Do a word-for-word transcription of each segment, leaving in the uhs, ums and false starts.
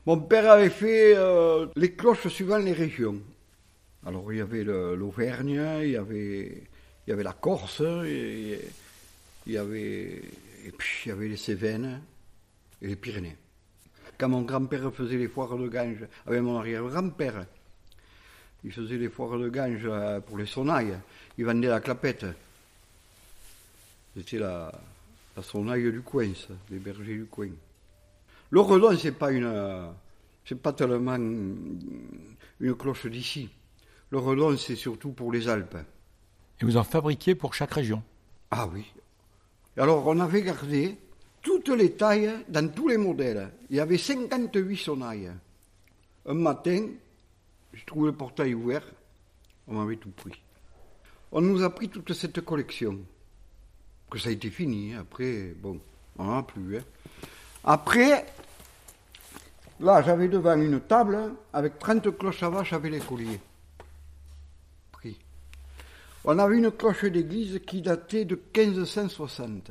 Mon père avait fait euh, les cloches suivant les régions. Alors il y avait le, l'Auvergne, il y avait, il y avait la Corse, et, il y avait, et puis il y avait les Cévennes et les Pyrénées. Quand mon grand-père faisait les foires de Ganges, avec mon arrière-grand-père, il faisait les foires de Ganges pour les sonnailles, il vendait la clapette. C'était la, la sonnaille du coin, ça, les bergers du coin. Le redon, c'est pas une, c'est pas tellement une cloche d'ici. Le redon, c'est surtout pour les Alpes. Et vous en fabriquiez pour chaque région? Ah oui. Alors, on avait gardé toutes les tailles dans tous les modèles. Il y avait cinquante-huit sonnailles. Un matin, j'ai trouvé le portail ouvert, on m'avait tout pris. On nous a pris toute cette collection. Que ça a été fini, après, bon, on n'en a plus. Hein. Après, là, j'avais devant une table avec trente cloches à vache avec les colliers. Pris. On avait une cloche d'église qui datait de quinze cent soixante.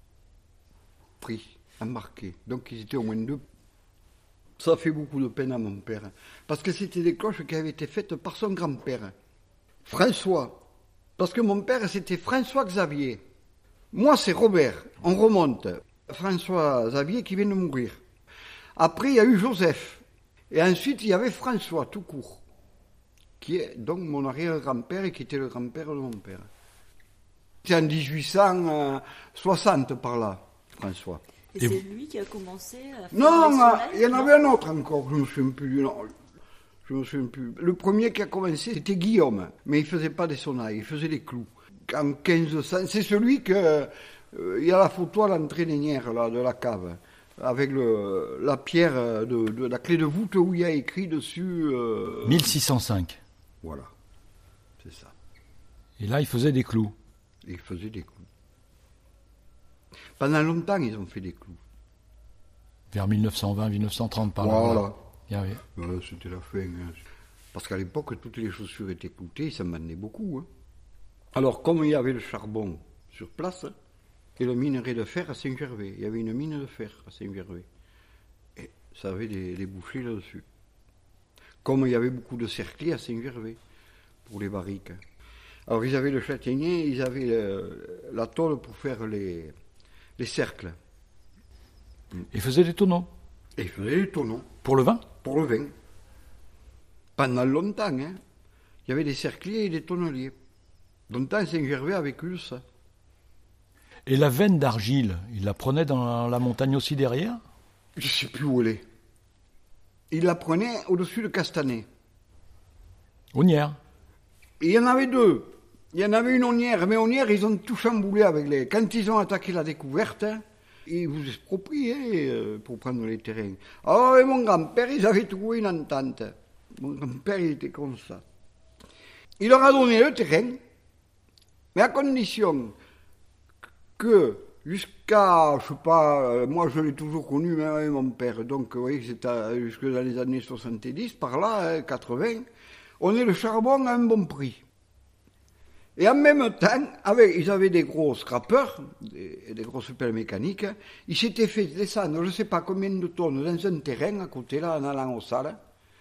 Pris, embarqué. Donc ils étaient au moins deux. Ça fait beaucoup de peine à mon père. Parce que c'était des cloches qui avaient été faites par son grand-père, François. Parce que mon père, c'était François Xavier. Moi, c'est Robert. On remonte. François Xavier qui vient de mourir. Après, il y a eu Joseph. Et ensuite, il y avait François, tout court. Qui est donc mon arrière-grand-père et qui était le grand-père de mon père. C'est en dix-huit cent soixante par là, François. Et, et c'est lui qui a commencé à faire non, les sonnailles, il y en non avait un autre encore, je me souviens plus. Non, je me souviens plus. Le premier qui a commencé, c'était Guillaume, mais il faisait pas des sonnailles, il faisait des clous. En quinze cents, c'est celui que euh, il y a la photo à l'entrée d'énière là de la cave, avec le, la pierre de, de la clé de voûte où il y a écrit dessus. Euh, mille six cent cinq. Voilà, c'est ça. Et là, il faisait des clous. Il faisait des clous. Pendant longtemps, ils ont fait des clous. Vers mille neuf cent vingt, mille neuf cent trente, par voilà. là. Voilà. Ah oui. Euh, c'était la fin. Hein. Parce qu'à l'époque, toutes les chaussures étaient cloutées, ça m'en est beaucoup. Hein. Alors, comme il y avait le charbon sur place, et le minerai de fer à Saint-Gervais, il y avait une mine de fer à Saint-Gervais. Et ça avait des, des bouchées là-dessus. Comme il y avait beaucoup de cerclés à Saint-Gervais, pour les barriques. Alors, ils avaient le châtaignier, ils avaient le, la tôle pour faire les, les cercles. Ils faisaient des tonneaux. Et ils faisaient des tonneaux. Pour le vin? Pour le vin. Pendant longtemps, hein. Il y avait des cercliers et des tonneliers. Longtemps, Saint-Gervais a vécu de ça. Et la veine d'argile, il la prenait dans la montagne aussi derrière? Je ne sais plus où elle est. Il la prenait au-dessus de Castanet. Aunière. Il y en avait deux. Il y en avait une Aunière, mais Aunière, ils ont tout chamboulé avec les... Quand ils ont attaqué la découverte, hein, ils vous expropriaient euh, pour prendre les terrains. Alors, avec mon grand-père, ils avaient trouvé une entente. Mon grand-père, il était comme ça. Il leur a donné le terrain, mais à condition que jusqu'à, je sais pas, euh, moi je l'ai toujours connu, même avec mon père, donc vous voyez, c'était jusque dans les années soixante-dix, par là, hein, quatre-vingts, on ait le charbon à un bon prix. Et en même temps, avec, ils avaient des gros scrapeurs, des, des grosses pelles mécaniques, ils s'étaient fait descendre, je ne sais pas combien de tonnes, dans un terrain à côté là, en allant aux salles.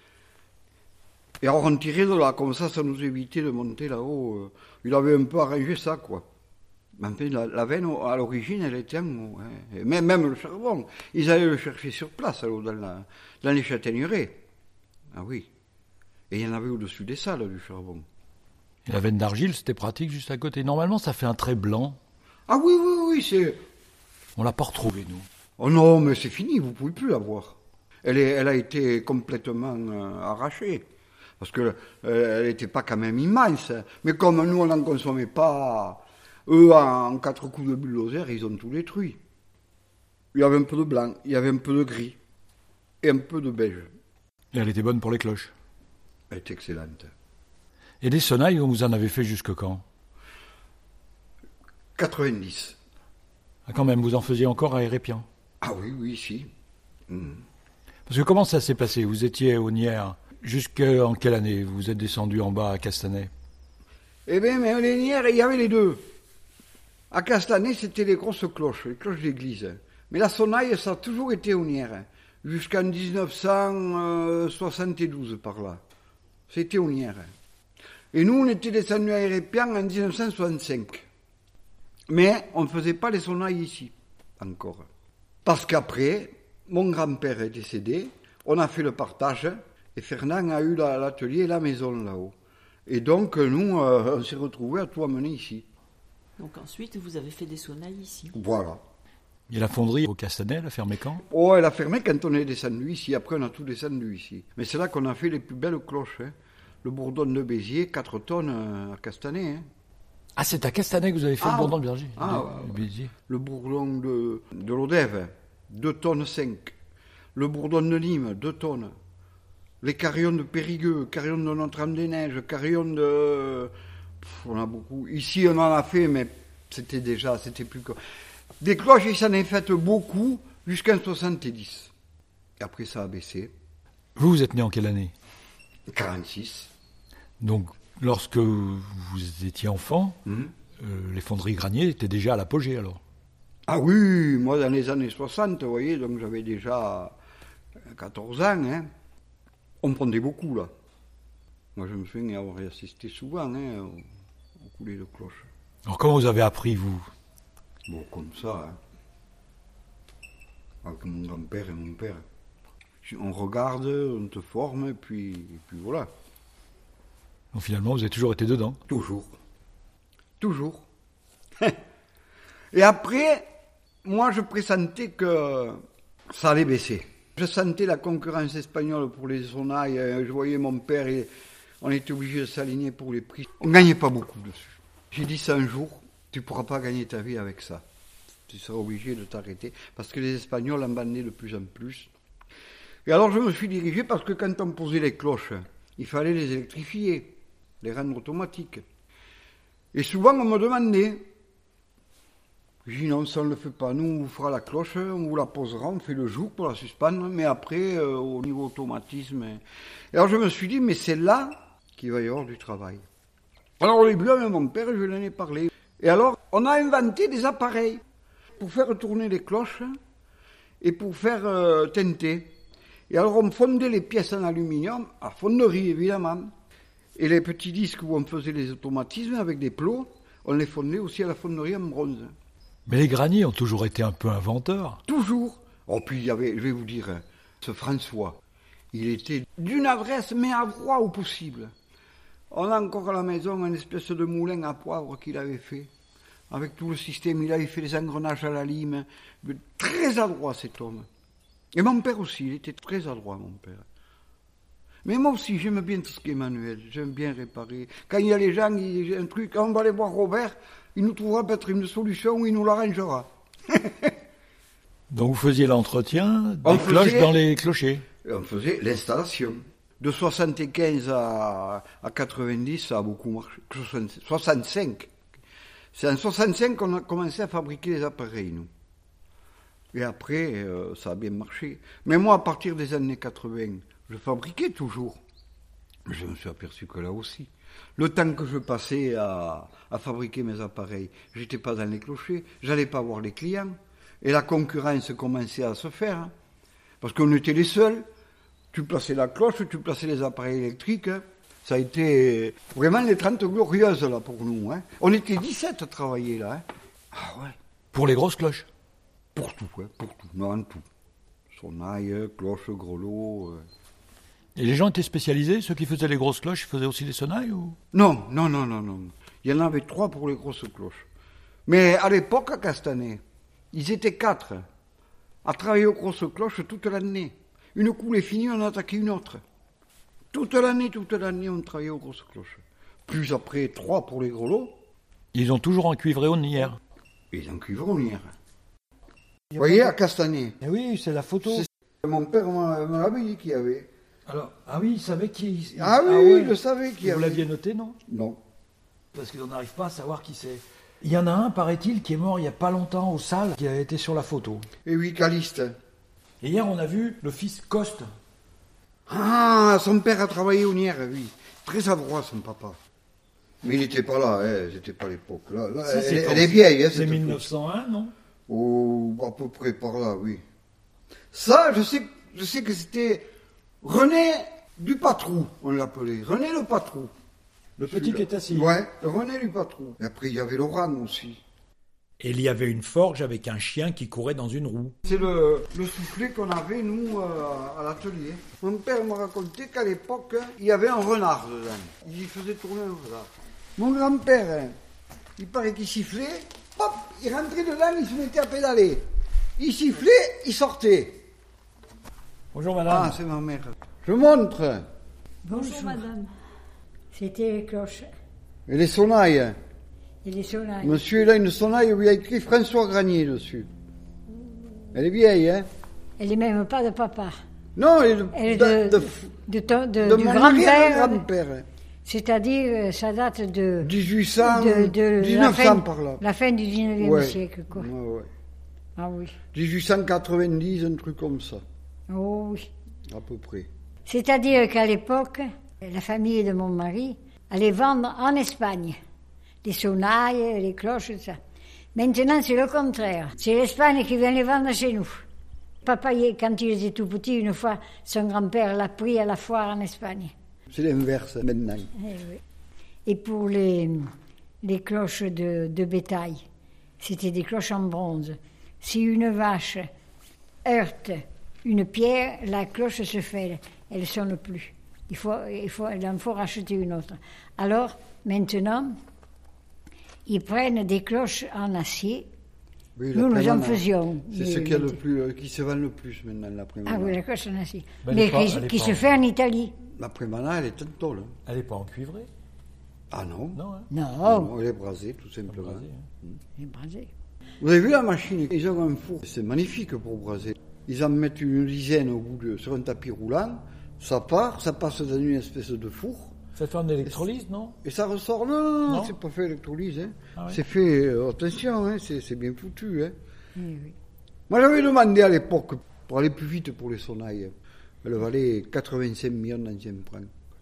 Et alors on tirait de là, comme ça, ça nous évitait de monter là-haut. Il avait un peu arrangé ça, quoi. Mais enfin, la, la veine, à l'origine, elle était en haut. Hein. Et même, même le charbon, ils allaient le chercher sur place, alors, dans, la, dans les châtaigneraies. Ah oui. Et il y en avait au-dessus des salles, du charbon. Et la veine d'argile, c'était pratique juste à côté. Normalement, ça fait un trait blanc. Ah oui, oui, oui, c'est... On l'a pas retrouvé, nous. Oh non, mais c'est fini, vous ne pouvez plus la voir. Elle, est, elle a été complètement euh, arrachée. Parce qu'elle euh, n'était pas quand même immense. Mais comme nous, on n'en consommait pas, eux, en quatre coups de bulldozer, ils ont tout détruit. Il y avait un peu de blanc, il y avait un peu de gris, et un peu de beige. Et elle était bonne pour les cloches. Elle est excellente. Et des sonnailles, vous en avez fait jusque quand? quatre-vingt-dix. Ah, quand même, vous en faisiez encore à Hérépian? Ah oui, oui, si. Mmh. Parce que comment ça s'est passé? Vous étiez au Nières. Jusqu'en quelle année vous êtes descendu en bas à Castanet? Eh bien, mais les Nières, il y avait les deux. À Castanet, c'était les grosses cloches, les cloches d'église. Mais la sonnaille, ça a toujours été aux Nières. jusqu'en dix-neuf cent soixante-douze par là. C'était Onnières. Et nous, on était descendus à Hérépian en dix-neuf cent soixante-cinq. Mais on ne faisait pas les sonnailles ici, encore. Parce qu'après, mon grand-père est décédé, on a fait le partage, et Fernand a eu l'atelier et la maison là-haut. Et donc, nous, euh, on s'est retrouvés à tout amener ici. Donc ensuite, vous avez fait des sonnailles ici. Voilà. Et la fonderie au Castanet, elle a fermé quand? Oh, elle a fermé quand on est descendu ici. Après, on a tout descendu ici. Mais c'est là qu'on a fait les plus belles cloches. Hein. Le bourdon de Béziers, quatre tonnes à Castanet. Hein. Ah, c'est à Castanet que vous avez fait ah, le bourdon de Béziers. Ah, de, de Béziers. Le bourdon de, de l'Odève, deux tonnes cinq. Le bourdon de Nîmes, deux tonnes. Les carillons de Périgueux, carillons de Notre-Dame-des-Neiges, carillons de... Pff, on a beaucoup. Ici, on en a fait, mais c'était déjà, c'était plus que... Des cloches, il s'en est fait beaucoup jusqu'en soixante-dix. Et après, ça a baissé. Vous, vous êtes né en quelle année? quarante-six. Donc, lorsque vous étiez enfant, Mmh. euh, les fonderies Granier étaient déjà à l'apogée, alors? Ah oui, moi, dans les années soixante, vous voyez, donc j'avais déjà quatorze ans, hein. On prenait beaucoup, là. Moi, je me souviens avoir assisté souvent, hein, au, au coulé de cloches. Alors, comment vous avez appris, vous? Bon, comme ça, hein. Avec mon grand-père et mon père. On regarde, on te forme, et puis, et puis voilà. Donc, finalement, vous avez toujours été dedans? Toujours. Toujours. Et après, moi, je pressentais que ça allait baisser. Je sentais la concurrence espagnole pour les sonnailles. Je voyais mon père, et on était obligé de s'aligner pour les prix. On ne gagnait pas beaucoup dessus. J'ai dit ça un jour, tu ne pourras pas gagner ta vie avec ça. Tu seras obligé de t'arrêter. Parce que les Espagnols en bandaient de plus en plus. Et alors je me suis dirigé parce que quand on posait les cloches, il fallait les électrifier, les rendre automatiques. Et souvent on me demandait, j'ai dit non, ça on ne le fait pas, nous on vous fera la cloche, on vous la posera, on fait le joug pour la suspendre, mais après euh, au niveau automatisme. Et alors je me suis dit, mais c'est là qu'il va y avoir du travail. Alors au début avec mon père, je lui en ai parlé. Et alors on a inventé des appareils pour faire tourner les cloches et pour faire euh, teinter. Et alors on fondait les pièces en aluminium, à fonderie évidemment, et les petits disques où on faisait les automatismes avec des plots, on les fondait aussi à la fonderie en bronze. Mais les Granier ont toujours été un peu inventeurs. Toujours. Oh, puis il y avait, je vais vous dire, ce François, il était d'une adresse, mais à droit au possible. On a encore à la maison une espèce de moulin à poivre qu'il avait fait, avec tout le système, il avait fait les engrenages à la lime, très adroit cet homme. Et mon père aussi, il était très adroit, mon père. Mais moi aussi, j'aime bien tout ce qui est manuel, j'aime bien réparer. Quand il y a les gens, il y a un truc, on va aller voir Robert, il nous trouvera peut-être une solution où il nous l'arrangera. Donc vous faisiez l'entretien des On cloches faisait- dans les clochers. Et on faisait l'installation. De soixante-quinze à, à quatre-vingt-dix, ça a beaucoup marché. soixante-cinq. C'est en soixante-cinq qu'on a commencé à fabriquer les appareils, nous. Et après, euh, ça a bien marché. Mais moi, à partir des années quatre-vingts, je fabriquais toujours. Mais je me suis aperçu que là aussi, le temps que je passais à, à fabriquer mes appareils, j'étais pas dans les clochers, j'allais pas voir les clients. Et la concurrence commençait à se faire. Hein, parce qu'on était les seuls. Tu plaçais la cloche, tu plaçais les appareils électriques. Hein. Ça a été vraiment les trente glorieuses là pour nous. Hein. On était dix-sept à travailler là. Hein. Ah ouais. Pour les grosses cloches. Pour tout, hein, pour tout, non, tout. Sonnaille, cloche, grelot. Euh. Et les gens étaient spécialisés? Ceux qui faisaient les grosses cloches, ils faisaient aussi les sonnailles ou... Non, non, non, non, non. Il y en avait trois pour les grosses cloches. Mais à l'époque, à Castanet, ils étaient quatre à travailler aux grosses cloches toute l'année. Une coulée finie, on attaquait une autre. Toute l'année, toute l'année, on travaillait aux grosses cloches. Plus après, trois pour les grelots. Ils ont toujours encuivré au hier. Et en cuivronnière. Vous voyez, à Castanet. Eh oui, c'est la photo. C'est- Mon père m'a- me l'avait dit qu'il y avait. Alors, ah oui, il savait qui... Ah oui, oui, je savais qu'il y Vous avait. l'aviez noté, non? Non. Parce qu'on n'arrive pas à savoir qui c'est. Il y en a un, paraît-il, qui est mort il n'y a pas longtemps au Salles, qui a été sur la photo. Et oui, Caliste. Et hier, on a vu le fils Coste. Ah, son père a travaillé au Nières, oui. Très adroit, son papa. Mais il n'était pas là, hein, c'était pas l'époque. Là, là, Ça, elle, c'est elle quand- est vieille, hein, C'est cette mille époque. neuf cent un, non? Oh, à peu près par là, oui. Ça, je sais, Je sais que c'était René du Patrou, on l'appelait. René le Patrou. Le petit qui est assis. Ouais, René du Patrou. Et après, il y avait Laurent aussi. Et il y avait une forge avec un chien qui courait dans une roue. C'est le, le soufflet qu'on avait, nous, euh, à l'atelier. Mon père m'a raconté qu'à l'époque, il y avait un renard dedans. Il faisait tourner un renard. Mon grand-père, hein, il paraît qu'il sifflait, hop, il rentrait dedans, il se mettait à pédaler. Il sifflait, il sortait. Bonjour madame. Ah, c'est ma mère. Je montre. Bonjour, madame. C'était les cloches Et les sonnailles. et les sonnailles. Monsieur, il a une sonnaille où il y a écrit François Granier dessus. Elle est vieille, hein? Elle n'est même pas de papa. Non, elle est de, Elle est de, de, de- de ton- de- de du mon grand-père. grand-père. C'est-à-dire, euh, ça date de, dix-huit cents, de, de la, dix-neuf cents fin, par là. la fin du dix-neuvième Ouais. siècle, quoi. Ouais, ouais. Ah oui. dix-huit cent quatre-vingt-dix, un truc comme ça, Oh oui. à peu près. C'est-à-dire qu'à l'époque, la famille de mon mari allait vendre en Espagne les sonnailles, les cloches, tout ça. Maintenant, c'est le contraire. C'est l'Espagne qui vient les vendre chez nous. Papa, il- quand il était tout petit, une fois, son grand-père l'a pris à la foire en Espagne. C'est l'inverse maintenant. Eh oui. Et pour les, les cloches de, de bétail, c'était des cloches en bronze. Si une vache heurte une pierre, la cloche se fait, elle ne sonne plus. Il faut, il faut, il en faut racheter une autre. Alors, maintenant, ils prennent des cloches en acier. Oui, Nous, nous en l'après-mana, faisions. C'est ce qui, a le plus, euh, qui se vend le plus maintenant, l'après-mana. Ah oui, la cloche en acier. Ben, elle Mais est pas- qui, elle est qui pas se en- fait en Italie. L'après-mana, elle est en tôle. hein. Elle n'est pas en cuivré? Ah non, Non, hein? Non, non, elle est brasée, tout simplement. Brasé, hein. c'est brasé. Vous avez vu la machine? Ils ont un four, c'est magnifique pour braser. Ils en mettent une dizaine au bout de, sur un tapis roulant, ça part, ça passe dans une espèce de four, Ça fait en électrolyse, non? et ça ressort. Non, non, non, Non. c'est pas fait électrolyse. Hein. Ah ouais. C'est fait, euh, attention, hein, c'est, c'est bien foutu. Hein. Oui, oui. Moi, j'avais demandé à l'époque, pour aller plus vite pour les sonnailles, elle valait quatre-vingt-cinq millions d'anciens francs.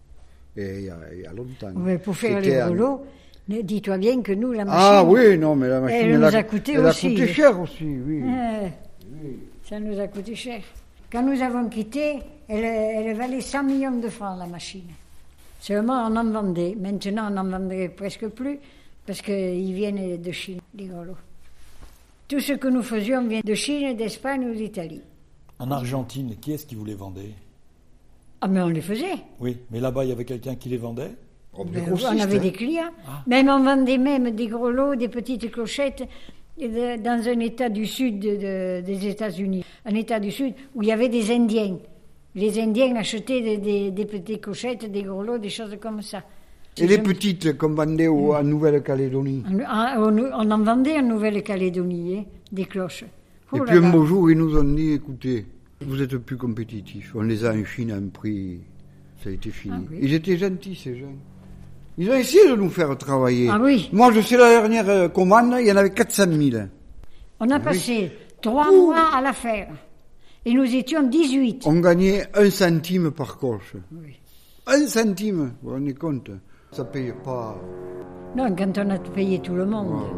Et il y a, il y a longtemps. Mais pour faire C'était les un- grelots, ne- dis-toi bien que nous, la machine... Ah oui, non, mais la machine, Elle elle, nous a, a coûté elle aussi. a coûté cher aussi, oui. Euh, Ça nous a coûté cher. Quand nous avons quitté, elle, elle valait cent millions de francs, la machine. Seulement, on en vendait. Maintenant, on n'en vendrait presque plus, parce qu'ils viennent de Chine, les grelots. Tout ce que nous faisions vient de Chine, d'Espagne ou d'Italie. En Argentine, qui est-ce qui vous les vendait? Ah, mais on les faisait. Oui, mais là-bas, il y avait quelqu'un qui les vendait? Oh, des Ben, grossistes, on avait hein. des clients. Ah. Même on vendait même des grelots, des petites clochettes de- dans un état du sud de- de- des États-Unis, un état du sud où il y avait des Indiens. Les Indiens achetaient des, des- des petites clochettes, des grelots, des choses comme ça. Et les petites qu'on vendait au- en Nouvelle-Calédonie. On, on- on en vendait en Nouvelle-Calédonie, hein, des cloches. Et Oh puis là un là. beau jour, ils nous ont dit, écoutez, vous êtes plus compétitifs. On les a en Chine à un prix, ça a été fini. Ah oui. Ils étaient gentils, ces gens. Ils ont essayé de nous faire travailler. Ah oui. Moi, je sais, la dernière euh, commande, il y en avait quatre cent mille. On a passé trois mois à la faire. Et nous étions dix-huit. On gagnait un centime par coche. Oui. Un centime, vous vous rendez compte? Ça paye pas. Non, quand on a payé tout le monde. Wow.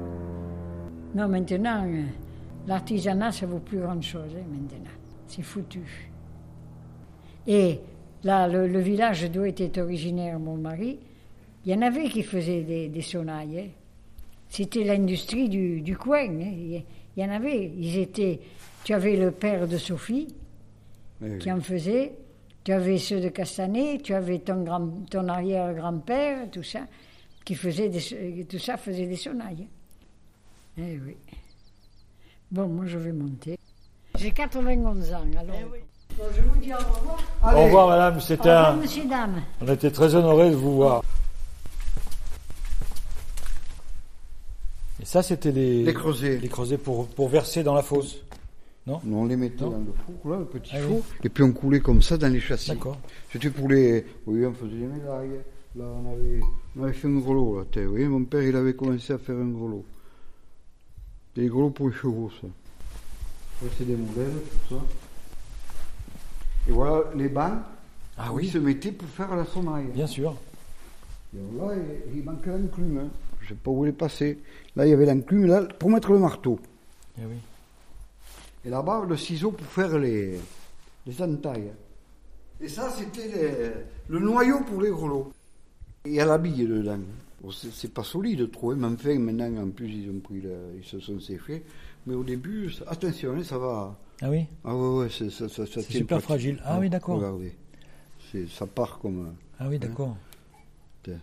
Non, maintenant, euh, l'artisanat, ça vaut plus grand-chose, hein, maintenant. C'est foutu. Et là, le, le village d'où était originaire mon mari, il y en avait qui faisaient des, des sonnailles. hein. C'était l'industrie du, du coin. hein. Il y- il y en avait. Ils étaient... Tu avais le père de Sophie Eh qui oui. en faisait. Tu avais ceux de Castanet, tu avais ton, grand, ton arrière-grand-père, tout ça, qui faisait des, tout ça faisait des sonnailles. Eh oui. Bon, moi je vais monter. J'ai quatre-vingt-onze ans, alors. Bon, je vous dis au revoir. Allez. Au revoir madame, Au c'était revoir, un... monsieur, dame. On était très honorés de vous voir. Et ça, c'était les... Les creusets. Les creusets pour, pour verser dans la fosse. Non? Nous, on les mettait Non. dans le four, là, le petit Ah four, oui. et puis on coulait comme ça dans les châssis. D'accord. C'était pour les... Oui, on faisait des médailles. Là, on avait, on avait fait un grelot, là. Vous voyez, mon père, il avait commencé à faire un grelot. Des grelots pour les chevaux, ça. Ça, c'est des modèles, tout ça. Et voilà les bancs Ah où oui, ils se mettaient pour faire la sonnaille. bien sûr. Et alors là, il, il manquait l'enclume. Hein. Je ne sais pas où il est passé. Là, il y avait l'enclume, là, pour mettre le marteau. Eh oui. Et là-bas, le ciseau pour faire les, des entailles. Et ça, c'était les- le noyau pour les grelots. Il y a la bille dedans. Bon, c'est, c'est pas solide trop, hein, mais enfin, maintenant, en plus, ils ont pris la- ils se sont séchés. Mais au début, ça- attention, hein, ça va. Ah oui, Ah ouais, ouais, c'est, ça, ça, ça c'est tient super pas- fragile. Ah oui, d'accord. Regardez. C'est, ça part comme. Ah oui, d'accord. Tiens.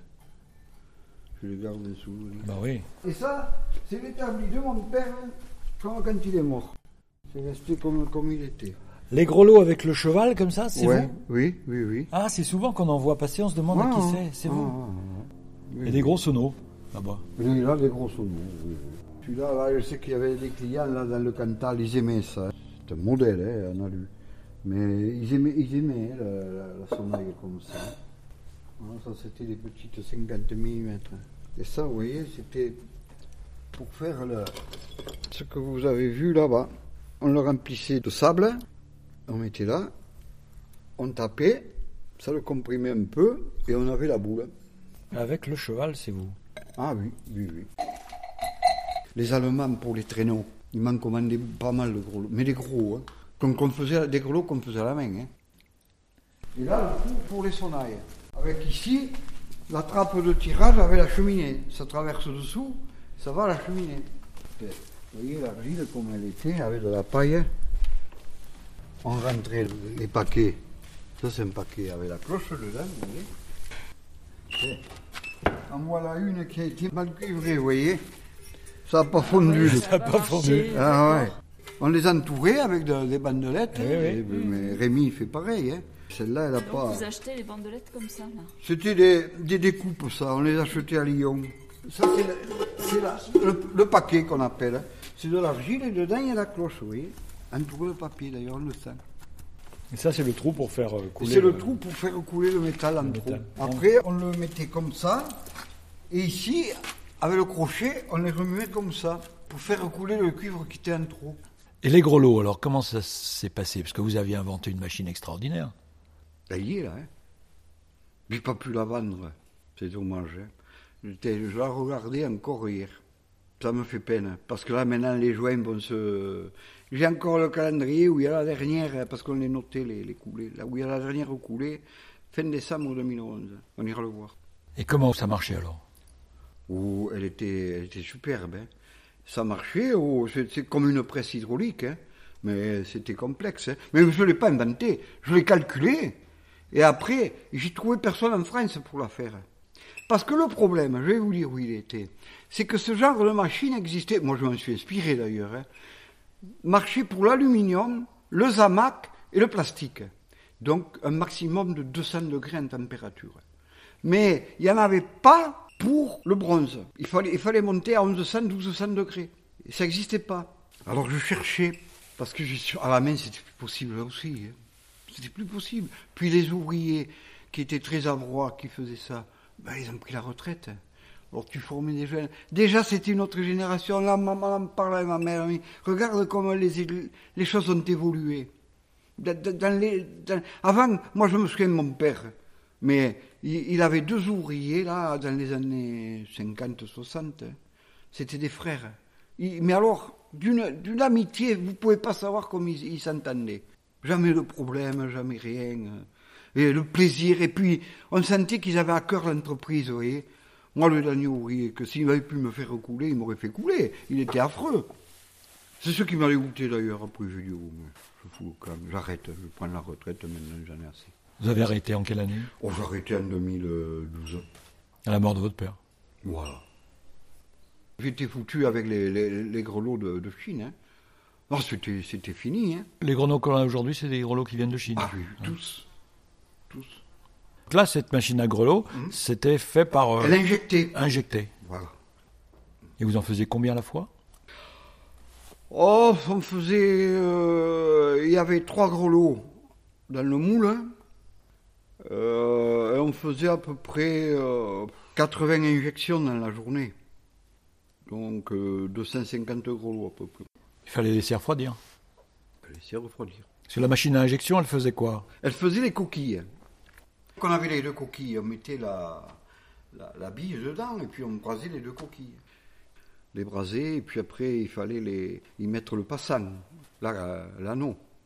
Je le garde en dessous. Bah oui. Et ça, c'est l'établi de mon père quand, quand il est mort. C'est resté comme, comme il était. Les grelots avec le cheval comme ça, c'est ouais, vous oui, oui, oui. Ah, c'est souvent qu'on en voit passer, on se demande à qui Ah, c'est. C'est ah, vous. ah, ah. Oui, Et des gros sonos là-bas. Oui, là, des gros sonos. Oui. Celui-là, là, je sais qu'il y avait des clients là, dans le Cantal, ils aimaient ça. C'est un modèle, hein, on a lu. Mais ils aimaient, ils aimaient la, la, la sonnaille comme ça. Ah, ça, c'était des petites cinquante millimètres. Et ça, vous voyez, c'était pour faire le, ce que vous avez vu là-bas. On le remplissait de sable, on mettait là, on tapait, ça le comprimait un peu, et on avait la boule. Avec le cheval, c'est vous. Ah oui, oui, oui. Les Allemands, pour les traîneaux, ils m'en commandaient pas mal de gros lots, mais des gros, hein. Donc on faisait des gros lots qu'on faisait à la main. Hein. Et là, le coup pour les sonnailles. Avec ici, la trappe de tirage avec la cheminée. Ça traverse dessous, ça va à la cheminée. Vous voyez l'argile comme elle était, avec de la paille. On rentrait les paquets. Ça c'est un paquet avec la cloche dedans, vous voyez. En voilà une qui a été mal cuivrée, vous voyez. Ça n'a pas fondu. Ça n'a pas fondu. Ah ouais. On les entourait avec de- des bandelettes. Oui, oui. Et- mais Rémi il fait pareil. Hein. Celle-là, elle n'a Donc pas. vous achetez les bandelettes comme ça, là. C'était des, des découpes, ça. On les achetait à Lyon. Ça, c'est, le, c'est la- le, le paquet qu'on appelle. Hein. C'est de l'argile et dedans, il y a la cloche, vous voyez. Entouré de papier, d'ailleurs, on le sent. Et ça, c'est le trou pour faire euh, Et couler. c'est le trou pour faire couler le métal en trop. métal. Après, on le mettait comme ça. Et ici, avec le crochet, on les remuait comme ça. Pour faire couler le cuivre qui était en trop. Et les grelots, alors comment ça s'est passé? Parce que vous aviez inventé une machine extraordinaire. Ben, il y est là. Hein. J'ai pas pu la vendre. C'est dommage. Hein. J'étais- Je la regardais encore hier. Ça me fait peine. Parce que là, maintenant, les joints vont se. J'ai encore le calendrier où il y a la dernière, parce qu'on les notait, les, les coulées. Là où il y a la dernière coulée, fin décembre deux mille onze. On ira le voir. Et comment ça marchait alors? Oh, elle était, elle était superbe. Hein. Ça marchait, oh, c'est, c'est comme une presse hydraulique, hein. Mais c'était complexe. Hein. Mais je ne l'ai pas inventé, je l'ai calculé. Et après, j'ai trouvé personne en France pour la faire. Parce que le problème, je vais vous dire où il était, c'est que ce genre de machine existait, moi je m'en suis inspiré d'ailleurs, hein, marchait pour l'aluminium, le zamac et le plastique. Donc un maximum de deux cents degrés en température. Mais il n'y en avait pas pour le bronze. Il fallait, il fallait monter à onze cents, douze cents degrés. Et ça n'existait pas. Alors je cherchais, parce que je suis, à la main c'était plus possible là aussi. Hein. C'était plus possible. Puis les ouvriers qui étaient très adroits, qui faisaient ça, ben, ils ont pris la retraite. Alors tu formais des jeunes. Déjà c'était une autre génération. Là, maman en parlait, ma mère. Mais regarde comment les, les choses ont évolué. Dans, dans les, dans... Avant, moi je me souviens de mon père. Mais il, il avait deux ouvriers là dans les années cinquante soixante. C'était des frères. Il, mais alors, d'une, d'une amitié, vous ne pouvez pas savoir comment ils, ils s'entendaient. Jamais de problème, jamais rien. Et le plaisir. Et puis, on sentait qu'ils avaient à cœur l'entreprise, vous voyez. Moi, le dernier ouvrier, que s'il avait pu me faire couler, il m'aurait fait couler. Il était affreux. C'est ce qui m'a dégoûté d'ailleurs. Après, j'ai dit, oh, mais je fous le camp. J'arrête, je prends la retraite maintenant, j'en ai assez. Vous avez arrêté en quelle année? Oh, j'ai arrêté en deux mille douze. À la mort de votre père. Voilà. J'étais foutu avec les, les, les grelots de, de Chine. Hein. Non, c'était, c'était fini. Hein. Les grelots qu'on a aujourd'hui, c'est des grelots qui viennent de Chine. Ah oui, tous. Tous. Donc là, cette machine à grelots, mmh. c'était fait par... Euh, Elle injectait. Injecté. Voilà. Et vous en faisiez combien à la fois? Oh, on faisait... Euh, il y avait trois grelots dans le moule. Hein. Euh, et on faisait à peu près euh, quatre-vingts injections dans la journée. Donc euh, deux cent cinquante grelots à peu près. Il fallait laisser refroidir. Il fallait laisser refroidir. Sur la machine à injection, elle faisait quoi? Elle faisait les coquilles. Quand on avait les deux coquilles, on mettait la, la, la bille dedans et puis on brasait les deux coquilles. Les braser et puis après il fallait les, y mettre le passant, là, l'anneau.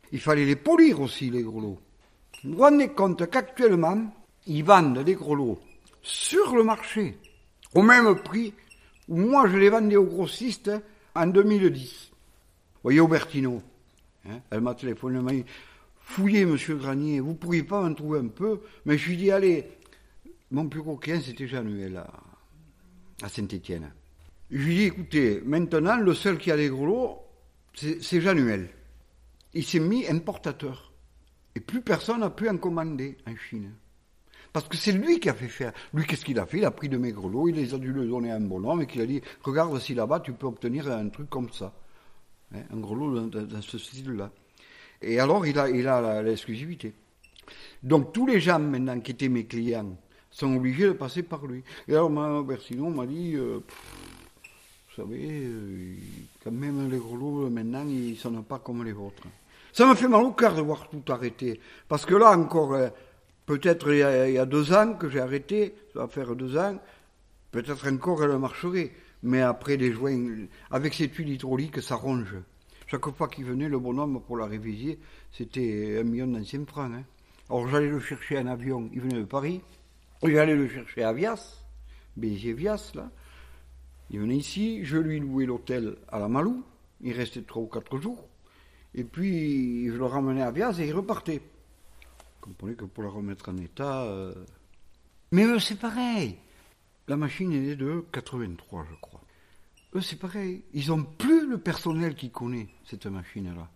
Il fallait les polir aussi, les grelots. Vous vous rendez compte qu'actuellement, ils vendent des grelots sur le marché, au même prix où moi je les vendais aux grossistes en deux mille dix. Vous voyez, Aubertino, hein, elle m'a téléphoné, elle m'a dit, fouillez, monsieur Granier, vous pourriez pas en trouver un peu? Mais je lui ai dit, allez, mon plus gros client, c'était Jean-Noël à, à Saint-Étienne. Je lui ai dit, écoutez, maintenant, le seul qui a des grelots, c'est, c'est Jean-Noël. Il s'est mis importateur. Et plus personne n'a pu en commander en Chine. Parce que c'est lui qui a fait faire. Lui, qu'est-ce qu'il a fait? Il a pris de mes grelots, il les a dû le donner à un bonhomme et qu'il a dit, regarde si là-bas tu peux obtenir un truc comme ça. Hein, un grelot dans, dans ce style-là. Et alors, il a, il a la, l'exclusivité. Donc, tous les gens maintenant qui étaient mes clients sont obligés de passer par lui. Et alors, ma, Bertino m'a dit, euh, pff, vous savez, euh, quand même, les grelots, maintenant, ils ne sonnent pas comme les vôtres. Ça m'a fait mal au cœur de voir tout arrêter. Parce que là, encore, euh, peut-être il y, a, il y a deux ans que j'ai arrêté, ça va faire deux ans, peut-être encore elle marcherait. Mais après, les joints, avec cette huile hydraulique, ça ronge. Chaque fois qu'il venait, le bonhomme, pour la réviser, c'était un million d'anciens francs. Hein. Alors j'allais le chercher en avion, il venait de Paris. J'allais le chercher à Vias, Béziers-Vias, là. Il venait ici, je lui louais l'hôtel à la Malou, il restait trois ou quatre jours. Et puis, je le ramenais à Vias et il repartait. Vous comprenez que pour la remettre en état... Euh... Mais eux, c'est pareil. La machine est de quatre-vingt-trois, je crois. Eux, c'est pareil. Ils n'ont plus le personnel qui connaît cette machine-là.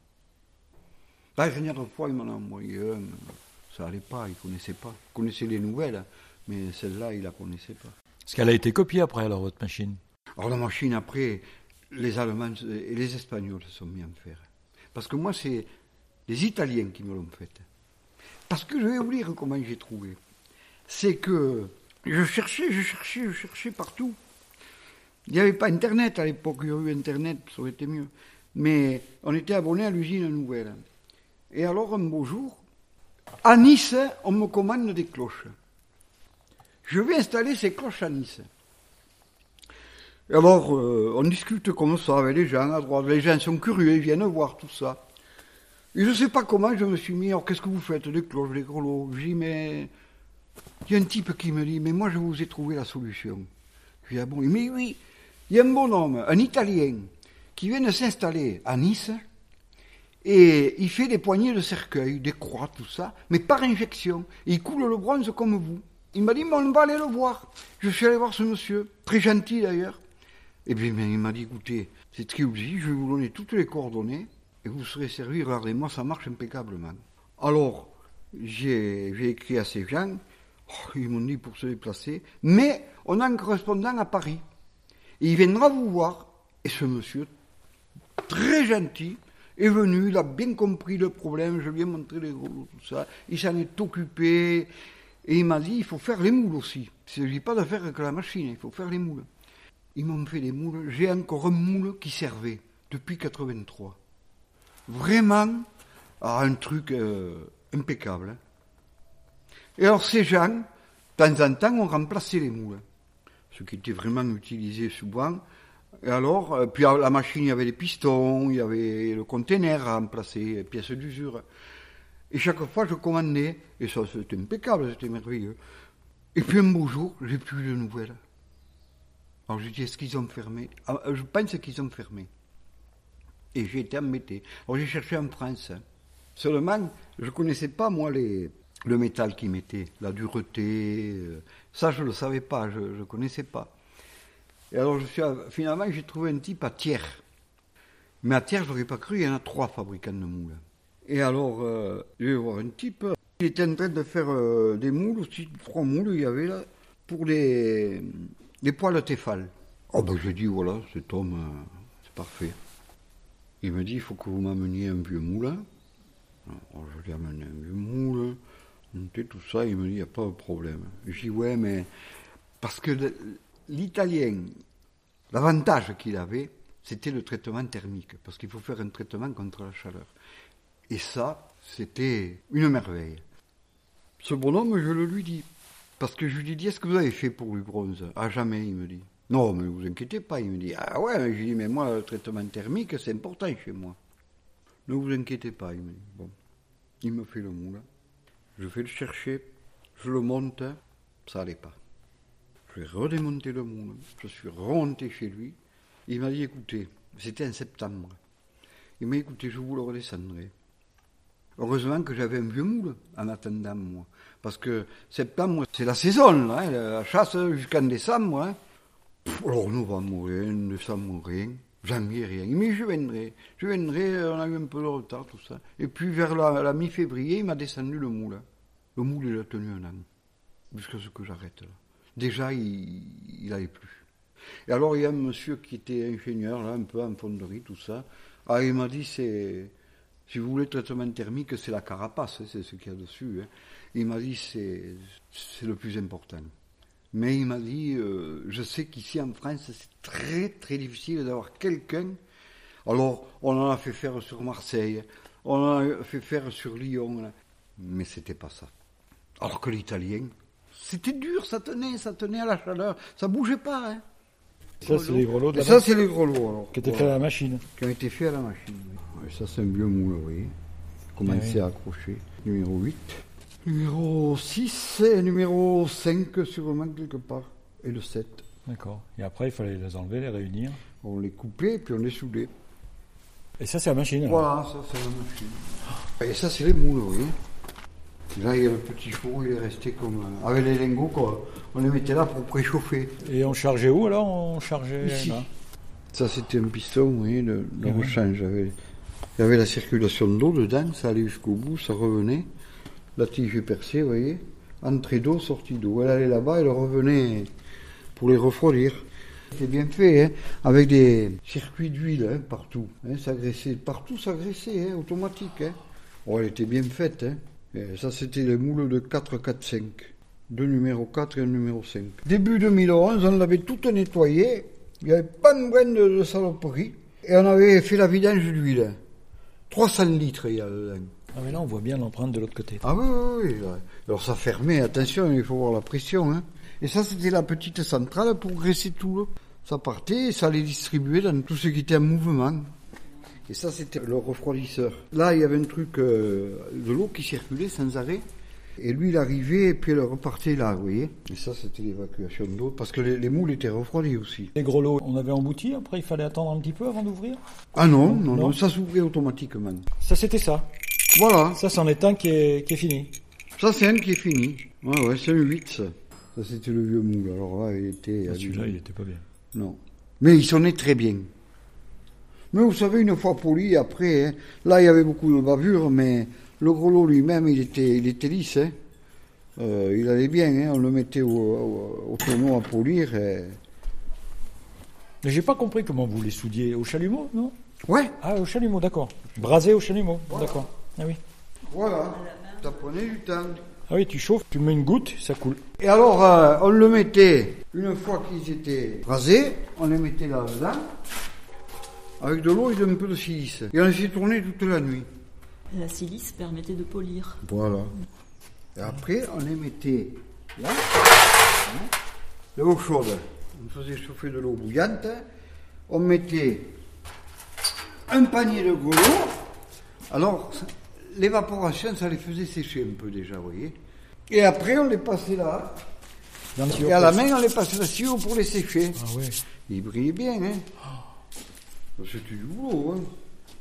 La dernière fois, il m'en a envoyé un. Ça n'allait pas, il ne connaissait pas. Il connaissait les nouvelles, mais celle-là, il ne la connaissait pas. Est-ce qu'elle a été copiée après, alors, votre machine? Alors, la machine, après, les Allemands et les Espagnols se sont mis à me faire. Parce que moi, c'est les Italiens qui me l'ont faite. Parce que je vais vous dire comment j'ai trouvé. C'est que je cherchais, je cherchais, je cherchais partout. Il n'y avait pas Internet à l'époque, il y aurait eu Internet, ça aurait été mieux. Mais on était abonné à l'usine nouvelle. Et alors, un beau jour, à Nice, on me commande des cloches. Je vais installer ces cloches à Nice. Et alors, euh, on discute comme ça avec les gens à droite. Les gens sont curieux, ils viennent voir tout ça. Et je ne sais pas comment je me suis mis. Alors, qu'est-ce que vous faites? Des cloches, des grelots? Je dis, mais... Il y a un type qui me dit, mais moi, je vous ai trouvé la solution. Je dis, ah bon? Il me dit, oui, il y a un bonhomme, un Italien, qui vient de s'installer à Nice, et il fait des poignées de cercueil, des croix, tout ça, mais par injection. Et il coule le bronze comme vous. Il m'a dit, mais on va aller le voir. Je suis allé voir ce monsieur, très gentil d'ailleurs. Et bien, il m'a dit, écoutez, c'est ce qu'il vous dit, je vais vous donner toutes les coordonnées, et vous serez servi, regardez-moi, ça marche impeccablement. Alors, j'ai, j'ai écrit à ces gens, oh, ils m'ont dit pour se déplacer, mais on a un correspondant à Paris. Et il viendra vous voir. Et ce monsieur, très gentil, est venu, il a bien compris le problème, je lui ai montré les grelots, tout ça, il s'en est occupé, et il m'a dit, il faut faire les moules aussi. Il ne s'agit pas de faire que la machine, il faut faire les moules. Ils m'ont fait des moules, j'ai encore un moule qui servait, depuis quatre-vingt-trois. Vraiment, un truc euh, impeccable. Hein. Et alors ces gens, de temps en temps, ont remplacé les moules. Ce qui était vraiment utilisé souvent. Et alors, euh, puis à la machine, il y avait les pistons, il y avait le conteneur à remplacer, les pièces d'usure. Et chaque fois, je commandais, et ça, c'était impeccable, c'était merveilleux. Et puis un beau jour, j'ai plus de nouvelles. Alors je dis, est-ce qu'ils ont fermé? Ah, je pense qu'ils ont fermé. Et j'ai été embêté. Alors j'ai cherché en France. Seulement, je ne connaissais pas, moi, les, le métal qu'ils mettaient, la dureté. Euh, ça, je ne le savais pas, je ne connaissais pas. Et alors, je suis, finalement, j'ai trouvé un type à Thiers. Mais à Thiers, je n'aurais pas cru, il y en a trois fabricants de moules. Et alors, euh, je vais voir un type, il était en train de faire euh, des moules, aussi trois moules, il y avait là, pour les, les poils Tefal. Oh ben, j'ai dit, voilà, cet homme, euh, c'est parfait. Il me dit, il faut que vous m'ameniez un vieux moulin. Alors, je lui amène un vieux moule, tout ça, il me dit, il n'y a pas de problème. Je dis, ouais, mais parce que l'Italien, l'avantage qu'il avait, c'était le traitement thermique, parce qu'il faut faire un traitement contre la chaleur. Et ça, c'était une merveille. Ce bonhomme, je le lui dis, parce que je lui dis, est-ce que vous avez fait pour lui bronze? Ah, jamais, il me dit. Non, mais ne vous inquiétez pas, il me dit. Ah ouais, je lui dis, mais moi, le traitement thermique, c'est important chez moi. Ne vous inquiétez pas, il me dit. Bon, il me fait le moule. Je vais le chercher, je le monte, ça n'allait pas. Je vais redémonter le moule, je suis remonté chez lui. Il m'a dit, écoutez, c'était en septembre. Il m'a dit, écoutez, je vous le redescendrai. Heureusement que j'avais un vieux moule en attendant, moi. Parce que septembre, c'est la saison, là, hein, la chasse jusqu'en décembre. Hein. Pff, alors, novembre, rien, décembre, rien. Janvier, rien. Mais je viendrai. Je viendrai, on a eu un peu de retard, tout ça. Et puis, vers la, la mi-février, il m'a descendu le moule. Le moule, il a tenu un an. Jusqu'à ce que j'arrête, là. Déjà, il n'allait plus. Et alors, il y a un monsieur qui était ingénieur, là, un peu en fonderie, tout ça. Ah, il m'a dit, c'est... Si vous voulez traitement thermique, c'est la carapace, hein, c'est ce qu'il y a dessus. Hein. Il m'a dit, c'est, c'est le plus important. Mais il m'a dit, euh, je sais qu'ici en France, c'est très très difficile d'avoir quelqu'un. Alors, on en a fait faire sur Marseille, on en a fait faire sur Lyon, là. Mais c'était pas ça. Alors que l'italien, c'était dur, ça tenait, ça tenait à la chaleur, ça bougeait pas. Hein. Ça, c'est les grelots de la Ça, c'est les grelots, alors. Qui étaient voilà. faits à la machine. Qui ont été faits à la machine, oui. Ouais, ça, c'est un vieux moule, vous voyez. Commencé Ah oui. à accrocher. Numéro huit. Numéro six et numéro cinq, sûrement, quelque part. Et le sept. D'accord. Et après, il fallait les enlever, les réunir. On les coupait, puis on les soudait. Et ça, c'est la machine. alors. Voilà, ça, c'est la machine. Et ça, c'est les moules, vous voyez. Là, il y a le petit four, il est resté comme... euh, avec les lingots, quoi. On les mettait là pour préchauffer. Et on chargeait où, alors? On chargeait Ici. là. Ça, c'était un piston, vous voyez, de, de Ah oui. rechange. Il y avait- il y avait la circulation d'eau dedans, ça allait jusqu'au bout, ça revenait. La tige est percée, vous voyez. Entrée d'eau, sortie d'eau. Elle allait là-bas, elle revenait pour les refroidir. C'était bien fait, hein, avec des circuits d'huile hein, partout. Hein, ça graissait, partout ça graissait, hein, automatique. Hein. Oh, elle était bien faite. Hein. Et ça, c'était les moules de quatre, quatre, cinq. Deux numéro quatre et un numéro cinq. Début deux mille onze, on l'avait tout nettoyé. Il n'y avait pas de brin de, de saloperie. Et on avait fait la vidange d'huile. trois cents litres, il y a dedans. Ah, mais là, on voit bien l'empreinte de l'autre côté. Ah oui, oui, oui. Alors ça fermait, attention, il faut voir la pression. Hein. Et ça, c'était la petite centrale pour graisser tout. Ça partait et ça allait distribuer dans tout ce qui était en mouvement. Et ça, c'était le refroidisseur. Là, il y avait un truc euh, de l'eau qui circulait sans arrêt. Et lui, il arrivait et puis elle repartait là, vous voyez. Et ça, c'était l'évacuation d'eau, parce que les, les moules étaient refroidis aussi. Les grelots, on avait embouti, après il fallait attendre un petit peu avant d'ouvrir. Ah non, non, non, Non. ça s'ouvrait automatiquement. Ça, c'était ça. Voilà, Ça, c'en est un qui est, qui est fini. ça c'est un qui est fini. Ouais, ouais, c'est un huit, ça. Ça, c'était le vieux moule. Alors là, il était... Ah, celui-là, il était pas bien. Non. Mais il sonnait très bien. Mais vous savez, une fois poli, après, hein, là, il y avait beaucoup de bavures, mais le grelot lui-même, il était, il était lisse. Hein. Euh, il allait bien, hein, on le mettait au, au, au tonneau à polir. Et... Mais j'ai pas compris comment vous les soudiez. Au chalumeau, non? Ouais, Ah, au chalumeau, d'accord. Brasé au chalumeau, d'accord. Ah oui. voilà, ça prenait du temps. Ah oui, tu chauffes, tu mets une goutte, ça coule. Et alors, euh, on le mettait, une fois qu'ils étaient rasés, on les mettait là-dedans, avec de l'eau et un peu de silice. Et on les fait tourner toute la nuit. La silice permettait de polir. Voilà. Et après, on les mettait là, hein, de l'eau chaude. On faisait chauffer de l'eau bouillante. On mettait un panier de grelots. Alors, ça- l'évaporation, ça les faisait sécher un peu déjà, vous voyez. Et après, on les passait là. Dans le Et à la main, on les passait là-dessus pour les sécher. Ah oui. Ils brillaient bien, hein. C'était du boulot, hein.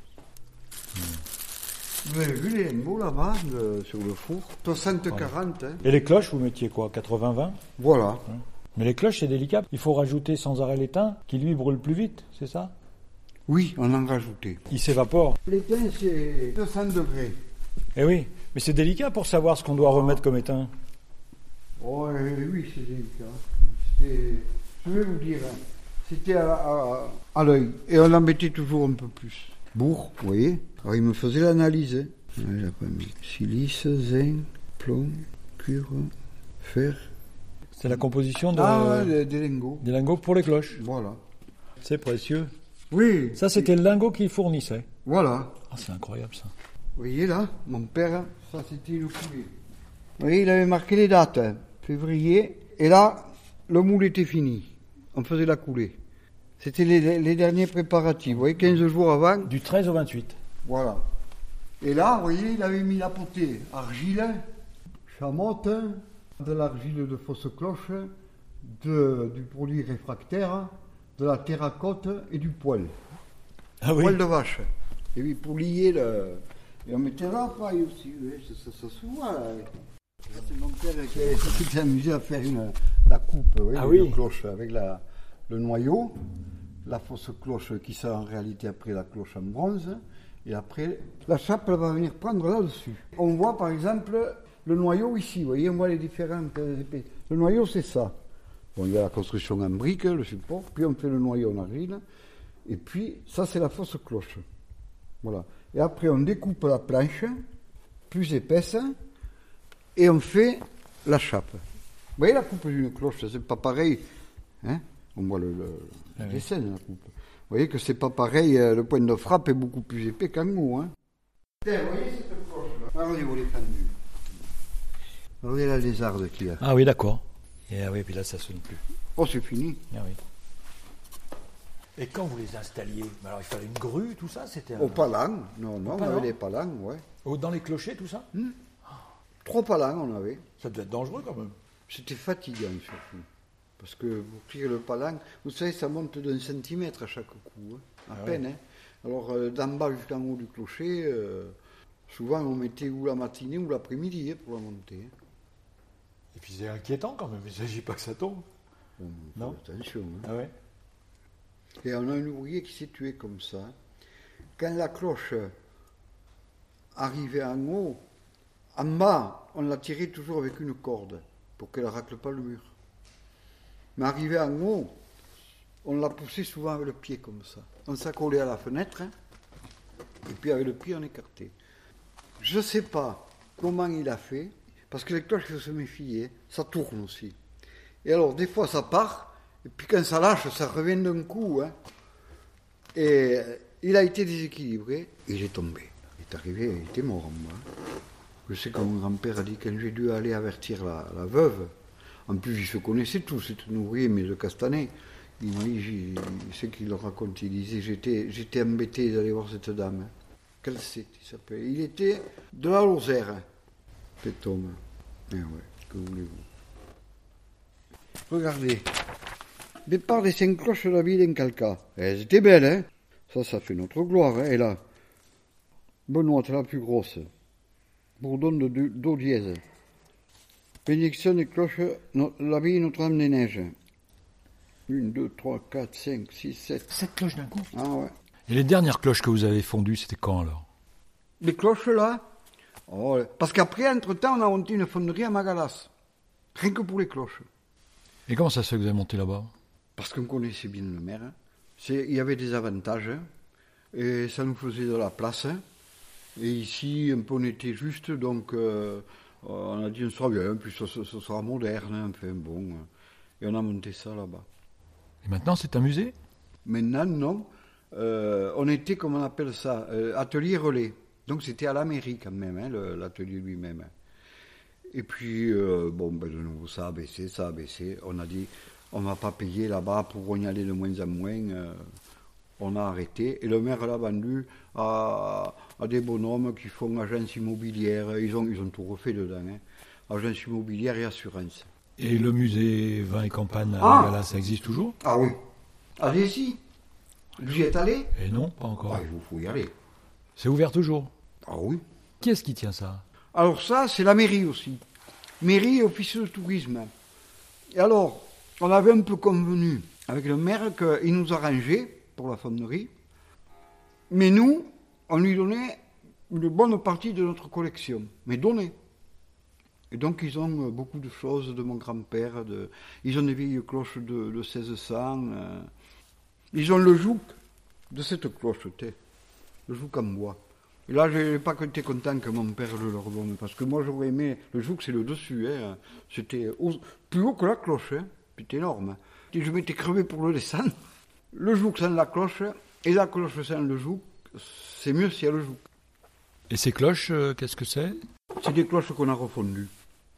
Vous avez vu les lingots là-bas, le- sur le four soixante quarante, hein. Et les cloches, vous mettiez quoi? quatre-vingts vingt? Voilà. Mais les cloches, c'est délicat. Il faut rajouter sans arrêt l'étain, qui lui brûle plus vite, c'est ça? Oui, on en rajoutait. Il s'évapore. L'étain, c'est deux cents degrés. Eh oui, mais c'est délicat pour savoir ce qu'on doit remettre comme étain. Oh, euh, oui, c'est délicat. C'était, je vais vous dire, hein, c'était à, à, à l'œil. Et on en mettait toujours un peu plus. Bourg, vous voyez. Alors, il me faisait l'analyse. Hein. Ouais, il a pas mis. Silice, zinc, plomb, cuivre, fer. C'est la composition de, Ah, ouais, des- des lingots. des lingots pour les cloches. Voilà. C'est précieux. Oui. Ça, c'était le lingot qu'il fournissait. Voilà. Ah, c'est incroyable, ça. Vous voyez là, mon père, ça c'était une coulée. Vous voyez, il avait marqué les dates, hein, février, et là, le moule était fini. On faisait la coulée. C'était les, les derniers préparatifs, vous voyez, quinze jours avant. Du treize au vingt-huit. Voilà. Et là, vous voyez, il avait mis la potée argile, chamotte, de l'argile de fausse cloche, de, du produit réfractaire, de la terracotte et du poil. Ah oui. Poil de vache. Et puis pour lier le... Et on mettait la paille aussi, oui, ça, ça, ça se voit. Là. C'est mon père qui s'est amusé à faire une, la coupe, oui, ah une oui. cloche avec la, le noyau, la fausse cloche qui sera en réalité après la cloche en bronze, et après la chape elle va venir prendre là-dessus. On voit par exemple le noyau ici, vous voyez, on voit les différentes épaisseurs. Le noyau c'est ça. Bon, il y a la construction en brique, le support, puis on fait le noyau en argile, et puis ça c'est la fausse cloche. Voilà. Et après on découpe la planche, plus épaisse, et on fait la chape. Vous voyez la coupe d'une cloche, c'est pas pareil. Hein, on voit le, le, ah oui. les scènes, la coupe. Vous voyez que c'est pas pareil, le point de frappe est beaucoup plus épais qu'en haut. Hein. Tiens, vous voyez cette cloche-là? Regardez où elle est pendue. Regardez la lézarde qu'il y a. Ah oui, d'accord. Et ah oui, puis là, ça sonne plus. Oh, c'est fini. Ah oui. Et quand vous les installiez, alors il fallait une grue, tout ça, c'était un... Au palan, non, non, Au on palan. avait des palans, ouais. Oh, dans les clochers, tout ça? Hmm. Trois palans on avait. Ça devait être dangereux quand même. C'était fatigant surtout. Parce que pour tirer le palan, vous savez, ça monte d'un centimètre à chaque coup, hein, à Ah peine. ouais. Hein. Alors euh, d'en bas jusqu'en haut du clocher, euh, souvent on mettait ou la matinée ou l'après-midi hein, pour la monter. Hein. Et puis c'est inquiétant quand même, il ne s'agit pas que ça tombe. Bon, Non. attention. Hein. Ah ouais. Et on a un ouvrier qui s'est tué comme ça. Quand la cloche arrivait en haut, en bas, on la tirait toujours avec une corde pour qu'elle ne racle pas le mur. Mais arrivé en haut, on la poussait souvent avec le pied comme ça. On s'accolait à la fenêtre, hein, et puis avec le pied on écartait. Je ne sais pas comment il a fait, parce que les cloches, il faut se méfier, ça tourne aussi. Et alors, des fois, ça part, et puis quand ça lâche, ça revient d'un coup. Hein. Et il a été déséquilibré, et il est tombé. Il est arrivé, il était mort en bas. Je sais que mon grand-père a dit quand j'ai dû aller avertir la, la veuve, en plus ils se connaissaient tous, c'était un ouvrier, mais de Castanet, il m'a dit, c'est qu'il le raconte, il disait, j'étais, j'étais embêté d'aller voir cette dame. Hein. Quel c'est, il s'appelle. Il était de la Lozère, hein, cet homme. Eh ouais, que voulez-vous. Regardez, départ des cinq cloches de la ville d'Encalca. Elles étaient belles, hein. Ça, ça fait notre gloire, hein. Et là, Benoît, la plus grosse. Bourdon de Do dièse. Bénédiction des cloches, no, l'abbaye Notre-Dame-des-Neiges. Une, deux, trois, quatre, cinq, six, sept. Sept cloches d'un coup. Ah ouais. Et les dernières cloches que vous avez fondues, c'était quand alors? Les cloches là, oh, parce qu'après, entre-temps, on a monté une fonderie à Magalas. Rien que pour les cloches. Et comment ça se fait que vous avez monté là-bas? Parce qu'on connaissait bien le maire. Hein. Il y avait des avantages. Hein. Et ça nous faisait de la place. Hein. Et ici, un peu, on était juste, donc euh, on a dit on sera bien, puis ça, ça, ça sera moderne, hein, enfin bon. Et on a monté ça là-bas. Et maintenant, c'est un musée? Maintenant, non. Euh, on était, comme on appelle ça, euh, atelier relais. Donc c'était à la mairie quand même, hein, le, l'atelier lui-même. Et puis, euh, bon, ben, de nouveau, ça a baissé, ça a baissé. On a dit, on ne va pas payer là-bas pour y aller de moins en moins. Euh, on a arrêté. Et le maire l'a vendu à, à des bonhommes qui font agence immobilière. Ils ont, ils ont tout refait dedans. Hein. Agence immobilière et assurance. Et le musée Vin et Campagne à Ah. Magalas, ça existe toujours? Ah oui. Allez-y. Vous y êtes allé? Et non, pas encore. Ah, il vous faut y aller. C'est ouvert toujours? Ah oui. Qui est-ce qui tient ça? Alors ça, c'est la mairie aussi. Mairie et office de tourisme. Et alors, on avait un peu convenu avec le maire qu'il nous arrangeait pour la fonderie, mais nous, on lui donnait une bonne partie de notre collection, mais donnée. Et donc ils ont beaucoup de choses de mon grand-père, de... ils ont des vieilles cloches de, de seize cents, euh... ils ont le joug de cette cloche, le joug en bois. Et là, je n'ai pas été content que mon père le leur donne, parce que moi, j'aurais aimé... Le joug, c'est le dessus, hein. C'était haut, plus haut que la cloche, hein. C'était énorme. Et je m'étais crevé pour le descendre. Le joug sans la cloche, et la cloche sans le joug, c'est mieux s'il y a le joug. Et ces cloches, euh, qu'est-ce que c'est? C'est des cloches qu'on a refondues.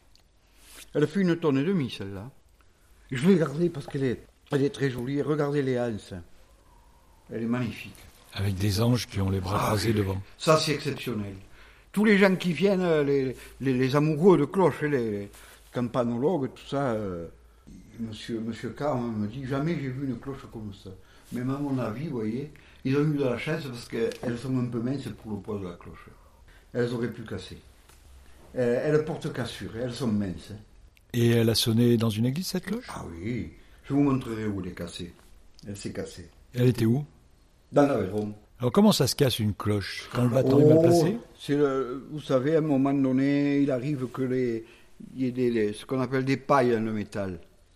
Elle fait une tonne et demie, celle-là. Je l'ai gardée parce qu'elle est, elle est très jolie. Regardez les anses. Elle est magnifique. Avec des anges qui ont les bras Ah, croisés oui. devant. Ça, c'est exceptionnel. Tous les gens qui viennent, les, les, les amoureux de cloches, les, les campanologues, tout ça, euh, monsieur, monsieur K me dit jamais j'ai vu une cloche comme ça. Même à mon avis, vous voyez, ils ont eu de la chance parce qu'elles sont un peu minces pour le poids de la cloche. Elles auraient pu casser. Elles, elles portent cassure, elles sont minces. Et elle a sonné dans une église, cette cloche? Ah oui, je vous montrerai où elle est cassée. Elle s'est cassée. Elle était où? Dans l'Aveyron. Alors comment ça se casse une cloche? Quand le bâton est mal placé? C'est le, vous savez, à un moment donné, il arrive que les, il y ait des, les, ce qu'on appelle des pailles dans le métal.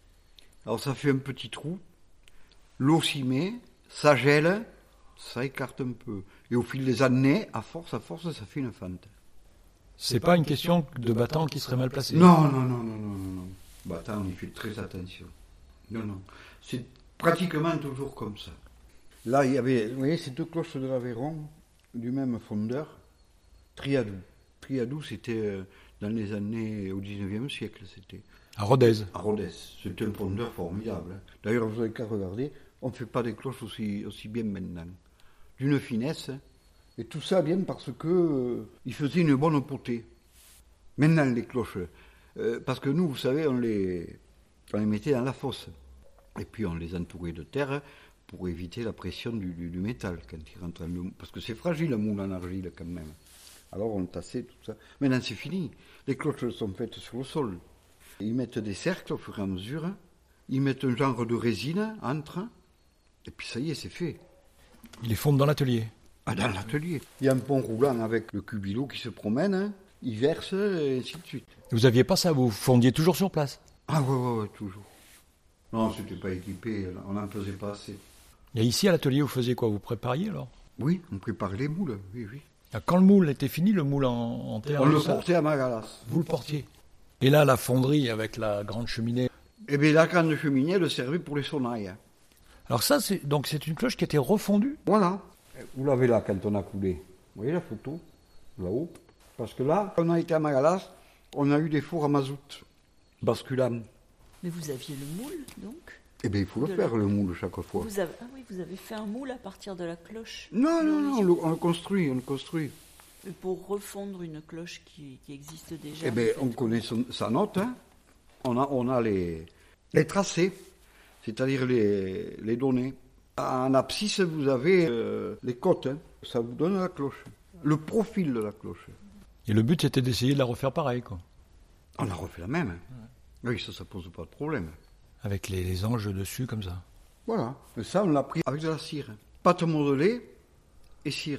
Alors ça fait un petit trou, l'eau s'y met, ça gèle, ça écarte un peu. Et au fil des années, à force, à force, ça fait une fente. C'est pas une question de battant qui serait mal placé? Non, non, non, non, non, non, non. Battant, on y fait très attention. Non, non. C'est pratiquement toujours comme ça. Là, il y avait, vous voyez, ces deux cloches de l'Aveyron, du même fondeur, Triadou. Triadou, c'était dans les années, au dix-neuvième siècle, c'était. À Rodez. À Rodez. C'était un fondeur formidable. Hein. D'ailleurs, vous n'avez qu'à regarder, on ne fait pas des cloches aussi, aussi bien maintenant. D'une finesse, et tout ça bien parce que euh, il faisait une bonne potée. Maintenant, les cloches, euh, parce que nous, vous savez, on les, on les mettait dans la fosse. Et puis, on les entourait de terre pour éviter la pression du, du, du métal quand il rentre dans le moule. Parce que c'est fragile, le moule en argile, quand même. Alors, on tassait tout ça. Maintenant, c'est fini. Les cloches sont faites sur le sol. Ils mettent des cercles au fur et à mesure. Ils mettent un genre de résine entre. Et puis, ça y est, c'est fait. Ils les fondent dans l'atelier? Ah, dans l'atelier. Il y a un pont roulant avec le cubilo qui se promène, hein, il verse, et ainsi de suite. Vous n'aviez pas ça, vous fondiez toujours sur place? Ah ouais, ouais, ouais, toujours. Non, c'était pas équipé, on n'en faisait pas assez. Et ici, à l'atelier, vous faisiez quoi? Vous prépariez alors? Oui, on préparait les moules, oui, oui. Quand le moule était fini, le moule en, en terre... On le portait à Magalas. Vous le portiez? Et là, la fonderie avec la grande cheminée? Eh bien, la grande cheminée, elle servait pour les sonnailles. Alors ça, c'est, donc c'est une cloche qui a été refondue? Voilà. Vous l'avez là quand on a coulé. Vous voyez la photo? Là-haut. Parce que là, quand on a été à Magalas, on a eu des fours à mazout basculants. Mais vous aviez le moule, donc? Eh bien, il faut le De faire, la... le moule, chaque fois. Vous avez... Ah oui, vous avez fait un moule à partir de la cloche? Non, non, non, on le, on le construit, on le construit. Et pour refondre une cloche qui, qui existe déjà? Eh bien, on connaît son, sa note, hein. On a, on a les, les tracés, c'est-à-dire les, les données. En abscisse, vous avez euh, les côtes, hein. Ça vous donne la cloche, le profil de la cloche. Et le but, c'était d'essayer de la refaire pareil, quoi. On a refait la même. Hein. Oui, ça, ça pose pas de problème. Avec les, les anges dessus, comme ça. Voilà. Mais ça, on l'a pris avec de la cire. Pâte modelée et cire.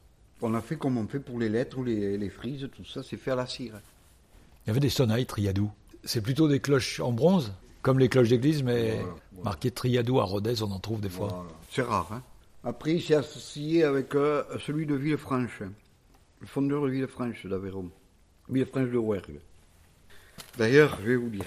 On a fait comme on fait pour les lettres ou les, les frises, tout ça, c'est fait à la cire. Il y avait des sonnailles Triadou. C'est plutôt des cloches en bronze, comme les cloches d'église, mais voilà, voilà. marqué Triadou à Rodez, on en trouve des fois. Voilà. C'est rare. Hein. Après, il s'est associé avec euh, celui de Villefranche, le fondeur de Villefranche d'Aveyron, Villefranche de Rouergue. D'ailleurs, je vais vous dire,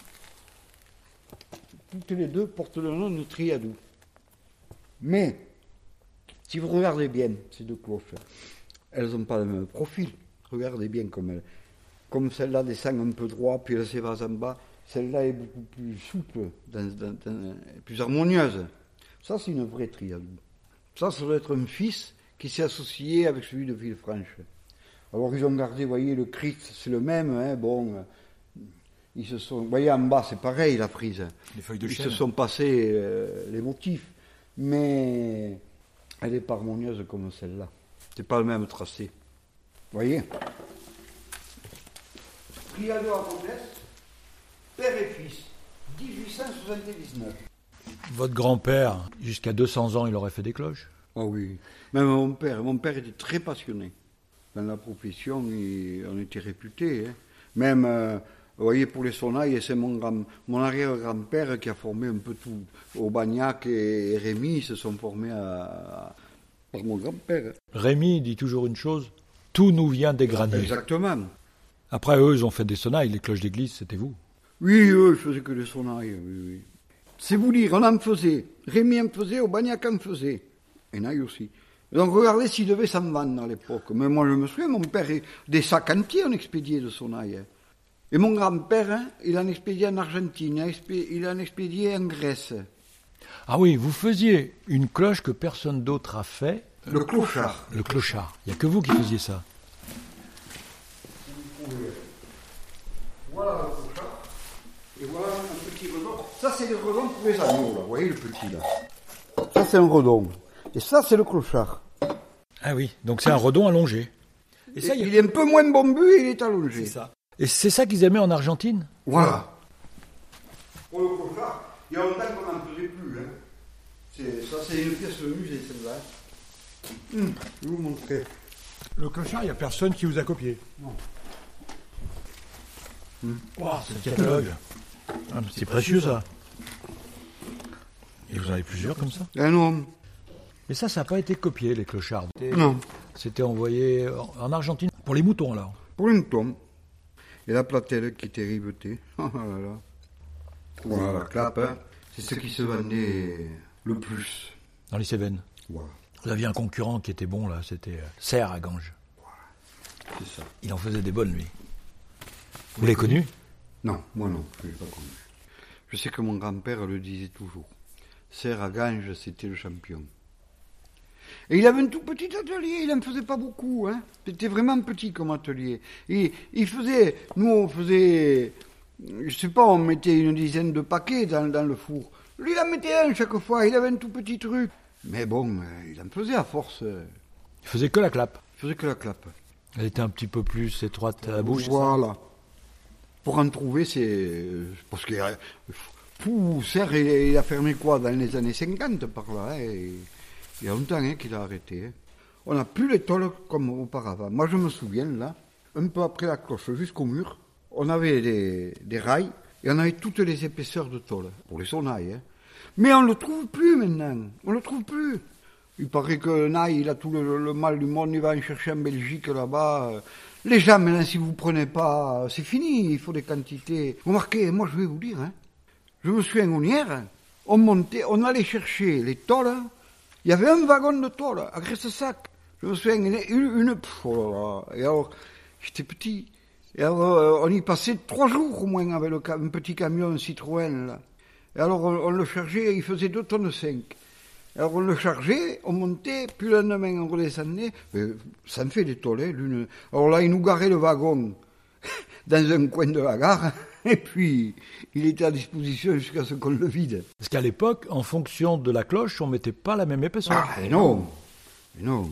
toutes les deux portent le nom de Triadou. Mais, si vous regardez bien ces deux cloches, elles n'ont pas le même profil. Regardez bien comme elles. Comme celle-là descend un peu droit, puis elle s'évase en bas. Celle-là est beaucoup plus souple, dans, dans, dans, plus harmonieuse. Ça, c'est une vraie Triadou. Ça, ça doit être un fils qui s'est associé avec celui de Villefranche. Alors, ils ont gardé, vous voyez, le Christ, c'est le même, hein, bon... Ils se sont, vous voyez, en bas, c'est pareil, la frise. Les feuilles de Ils chêne. se sont passés euh, les motifs, mais elle n'est pas harmonieuse comme celle-là. C'est pas le même tracé. Vous voyez? Triadou à Rodez, père et fils, dix-huit cent soixante-dix-neuf. Votre grand-père, jusqu'à deux cents ans, il aurait fait des cloches? Ah oui, même mon père. Mon père était très passionné. Dans la profession, il, on était réputés. Hein. Même... Euh, vous voyez, pour les sonnailles, c'est mon, grand, mon arrière-grand-père qui a formé un peu tout. Aubagnac et Rémy ils se sont formés à, à, par mon grand-père. Rémy dit toujours une chose, tout nous vient des graniers. Exactement. Après, eux, ils ont fait des sonnailles, les cloches d'église, c'était vous? Oui, eux, je faisais que des sonnailles, oui, oui. C'est vous dire, on en faisait. Rémy en faisait, Aubagnac en faisait. Et Naï aussi. Donc regardez s'ils devaient s'en vendre à l'époque. Mais moi, je me souviens, mon père, des sacs entiers on expédiait de sonnailles. Et mon grand-père, hein, il en expédiait en Argentine, il en expédiait en Grèce. Ah oui, vous faisiez une cloche que personne d'autre a fait. Le clochard. Le clochard. Il n'y a que vous qui faisiez ça. ça c'est le redon pour les agneaux, là. Vous voyez le petit, là. Ça, c'est un redon. Et ça, c'est le clochard. Ah oui, donc c'est un redon allongé. Et ça, il, il est un peu moins bombu et il est allongé. C'est ça. Et c'est ça qu'ils aimaient en Argentine? Voilà. Pour le clochard, il y a longtemps qu'on n'en faisait plus. Hein. C'est, ça, c'est une pièce de musée, celle-là. Hum, je vais vous montrer. Le clochard, il n'y a personne qui vous a copié. Non. Hum. Wow, c'est le catalogue. Ah, c'est précieux, ça. Et vous en avez plusieurs comme ça? Un homme. Mais ça, ça n'a pas été copié, les clochards. C'était, non. C'était envoyé en Argentine pour les moutons, alors. Pour les moutons. Et la platelle qui était rivetée. Oh là là. Voilà, la clap, hein. C'est ce qui se vendait le plus. Dans les Cévennes. Voilà. Vous aviez un concurrent qui était bon, là, c'était Serre à Ganges. Voilà. C'est ça. Il en faisait des bonnes, lui. Vous l'avez connu? Non, moi non, je ne l'ai pas connu. Je sais que mon grand-père le disait toujours. Serre à Ganges, c'était le champion. Et il avait un tout petit atelier, il n'en faisait pas beaucoup, hein. C'était vraiment petit comme atelier. Et il faisait, nous on faisait, je sais pas, on mettait une dizaine de paquets dans, dans le four. Lui il en mettait un chaque fois, il avait un tout petit truc. Mais bon, il en faisait à force. Il faisait que la clap. Il faisait que la clap. Elle était un petit peu plus étroite à la bouche. Voilà. Pour en trouver, c'est... Parce que... Fou, Serre, il, il a fermé quoi, dans les années cinquante par là, hein, et... Il y a longtemps hein, qu'il a arrêté. Hein. On n'a plus les tôles comme auparavant. Moi, je me souviens, là, un peu après la cloche, jusqu'au mur, on avait des, des rails et on avait toutes les épaisseurs de tôle, pour les sonnailles. Hein. Mais on ne le trouve plus maintenant. On ne le trouve plus. Il paraît que Naï, il a tout le, le mal du monde, il va en chercher en Belgique, là-bas. Les gens, maintenant, si vous ne prenez pas, c'est fini, il faut des quantités. Remarquez, moi, je vais vous dire, hein, je me souviens au Nière, on montait, on allait chercher les tôles. Il y avait un wagon de tôle à Gresse-Sac. Je me souviens, une... une, une pff, oh là là. Et alors, j'étais petit. Et alors, euh, on y passait trois jours au moins avec le, un petit camion, un Citroën, là. Et alors, on, on le chargeait, il faisait deux tonnes cinq. Alors, on le chargeait, on montait, puis le lendemain, on redescendait. Mais ça me fait des tôles, hein, l'une. Alors là, il nous garait le wagon dans un coin de la gare. Et puis, il était à disposition jusqu'à ce qu'on le vide. Parce qu'à l'époque, en fonction de la cloche, on ne mettait pas la même épaisseur. Ah, non. Non.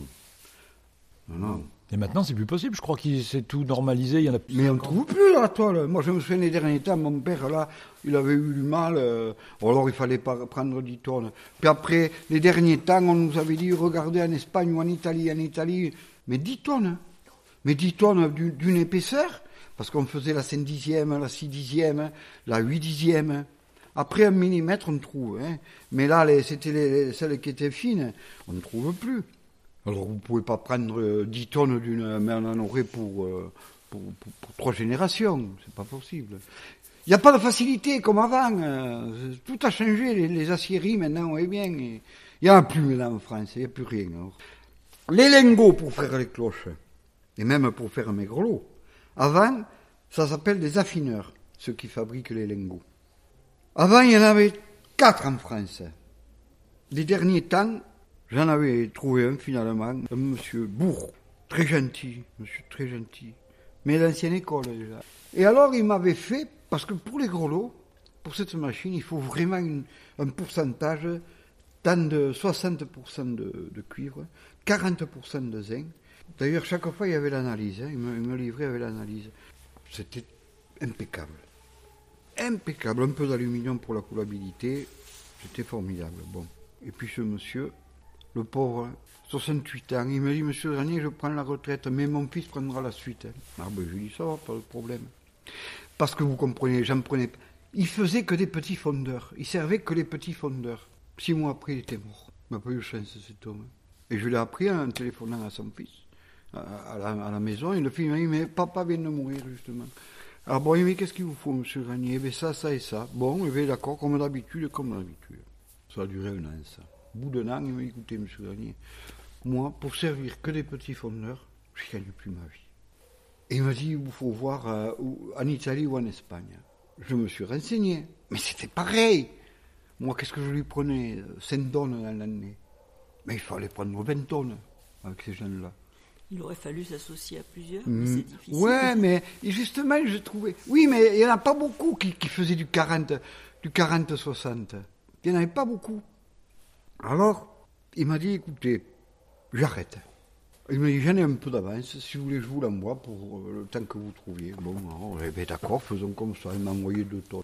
Non, non. Et maintenant, c'est plus possible. Je crois qu'il s'est tout normalisé. Il y en a plus. Mais on ne trouve plus la toile. Moi, je me souviens les derniers temps, mon père, là, il avait eu du mal. Euh, alors, il fallait pas prendre dix tonnes. Puis après, les derniers temps, on nous avait dit, regardez en Espagne ou en Italie, en Italie, mais dix tonnes. Mais dix tonnes d'une, d'une épaisseur. Parce qu'on faisait la cinq dixième, la six dixième, la huit dixième. Après un millimètre, on trouve. Hein. Mais là, les, c'était les, celles qui étaient fines, on ne trouve plus. Alors, vous ne pouvez pas prendre dix tonnes d'une, mais on en aurait pour, pour, pour, pour trois générations. C'est pas possible. Il n'y a pas de facilité comme avant. Tout a changé. Les, les aciéries, maintenant, est bien. Il n'y en a plus maintenant en France. Il n'y a plus rien. Alors. Les lingots pour faire les cloches. Et même pour faire mes grelots. Avant, ça s'appelle des affineurs, ceux qui fabriquent les lingots. Avant, il y en avait quatre en France. Les derniers temps, j'en avais trouvé un finalement, un monsieur Bourg, très gentil, monsieur très gentil, mais l'ancienne école déjà. Et alors, il m'avait fait, parce que pour les grelots, pour cette machine, il faut vraiment une, un pourcentage, tant de soixante pour cent de, de cuivre, quarante pour cent de zinc. D'ailleurs, chaque fois, il y avait l'analyse. Hein, il, me, il me livrait avec l'analyse. C'était impeccable. Impeccable. Un peu d'aluminium pour la coulabilité. C'était formidable. Bon. Et puis ce monsieur, le pauvre, soixante-huit ans, il me dit, monsieur Granier, je prends la retraite, mais mon fils prendra la suite. Ah ben, je lui dis, ça va, pas de problème. Parce que vous comprenez, j'en prenais pas. Il faisait que des petits fondeurs. Il servait que les petits fondeurs. Six mois après, il était mort. Il n'a pas eu de chance, cet homme. Et je l'ai appris en téléphonant à son fils. À la, à la maison, et le fils m'a dit, mais papa vient de mourir, justement. Alors bon, mais qu'est-ce qu'il vous faut, monsieur Granier? Ben ça, ça et ça. Bon, eh bien, d'accord, comme d'habitude, comme d'habitude. Ça a duré un an, ça. Au bout d'un an, il m'a dit, écoutez, monsieur Granier, moi, pour servir que des petits fondeurs, je ne gagne plus ma vie. Et il m'a dit, il vous faut voir euh, en Italie ou en Espagne. Je me suis renseigné, mais c'était pareil. Moi, qu'est-ce que je lui prenais? cinq tonnes dans l'année. Mais il fallait prendre vingt tonnes avec ces jeunes-là. Il aurait fallu s'associer à plusieurs, mais mmh. c'est difficile. Ouais, mais justement, je trouvais... Oui, mais il n'y en a pas beaucoup qui, qui faisaient du quarante. du quarante soixante. Il n'y en avait pas beaucoup. Alors, il m'a dit, écoutez, j'arrête. Il m'a dit, j'en ai un peu d'avance, si vous voulez, je vous l'envoie pour le temps que vous trouviez. Bon, alors, eh bien, d'accord, faisons comme ça. Il m'a envoyé deux tonnes.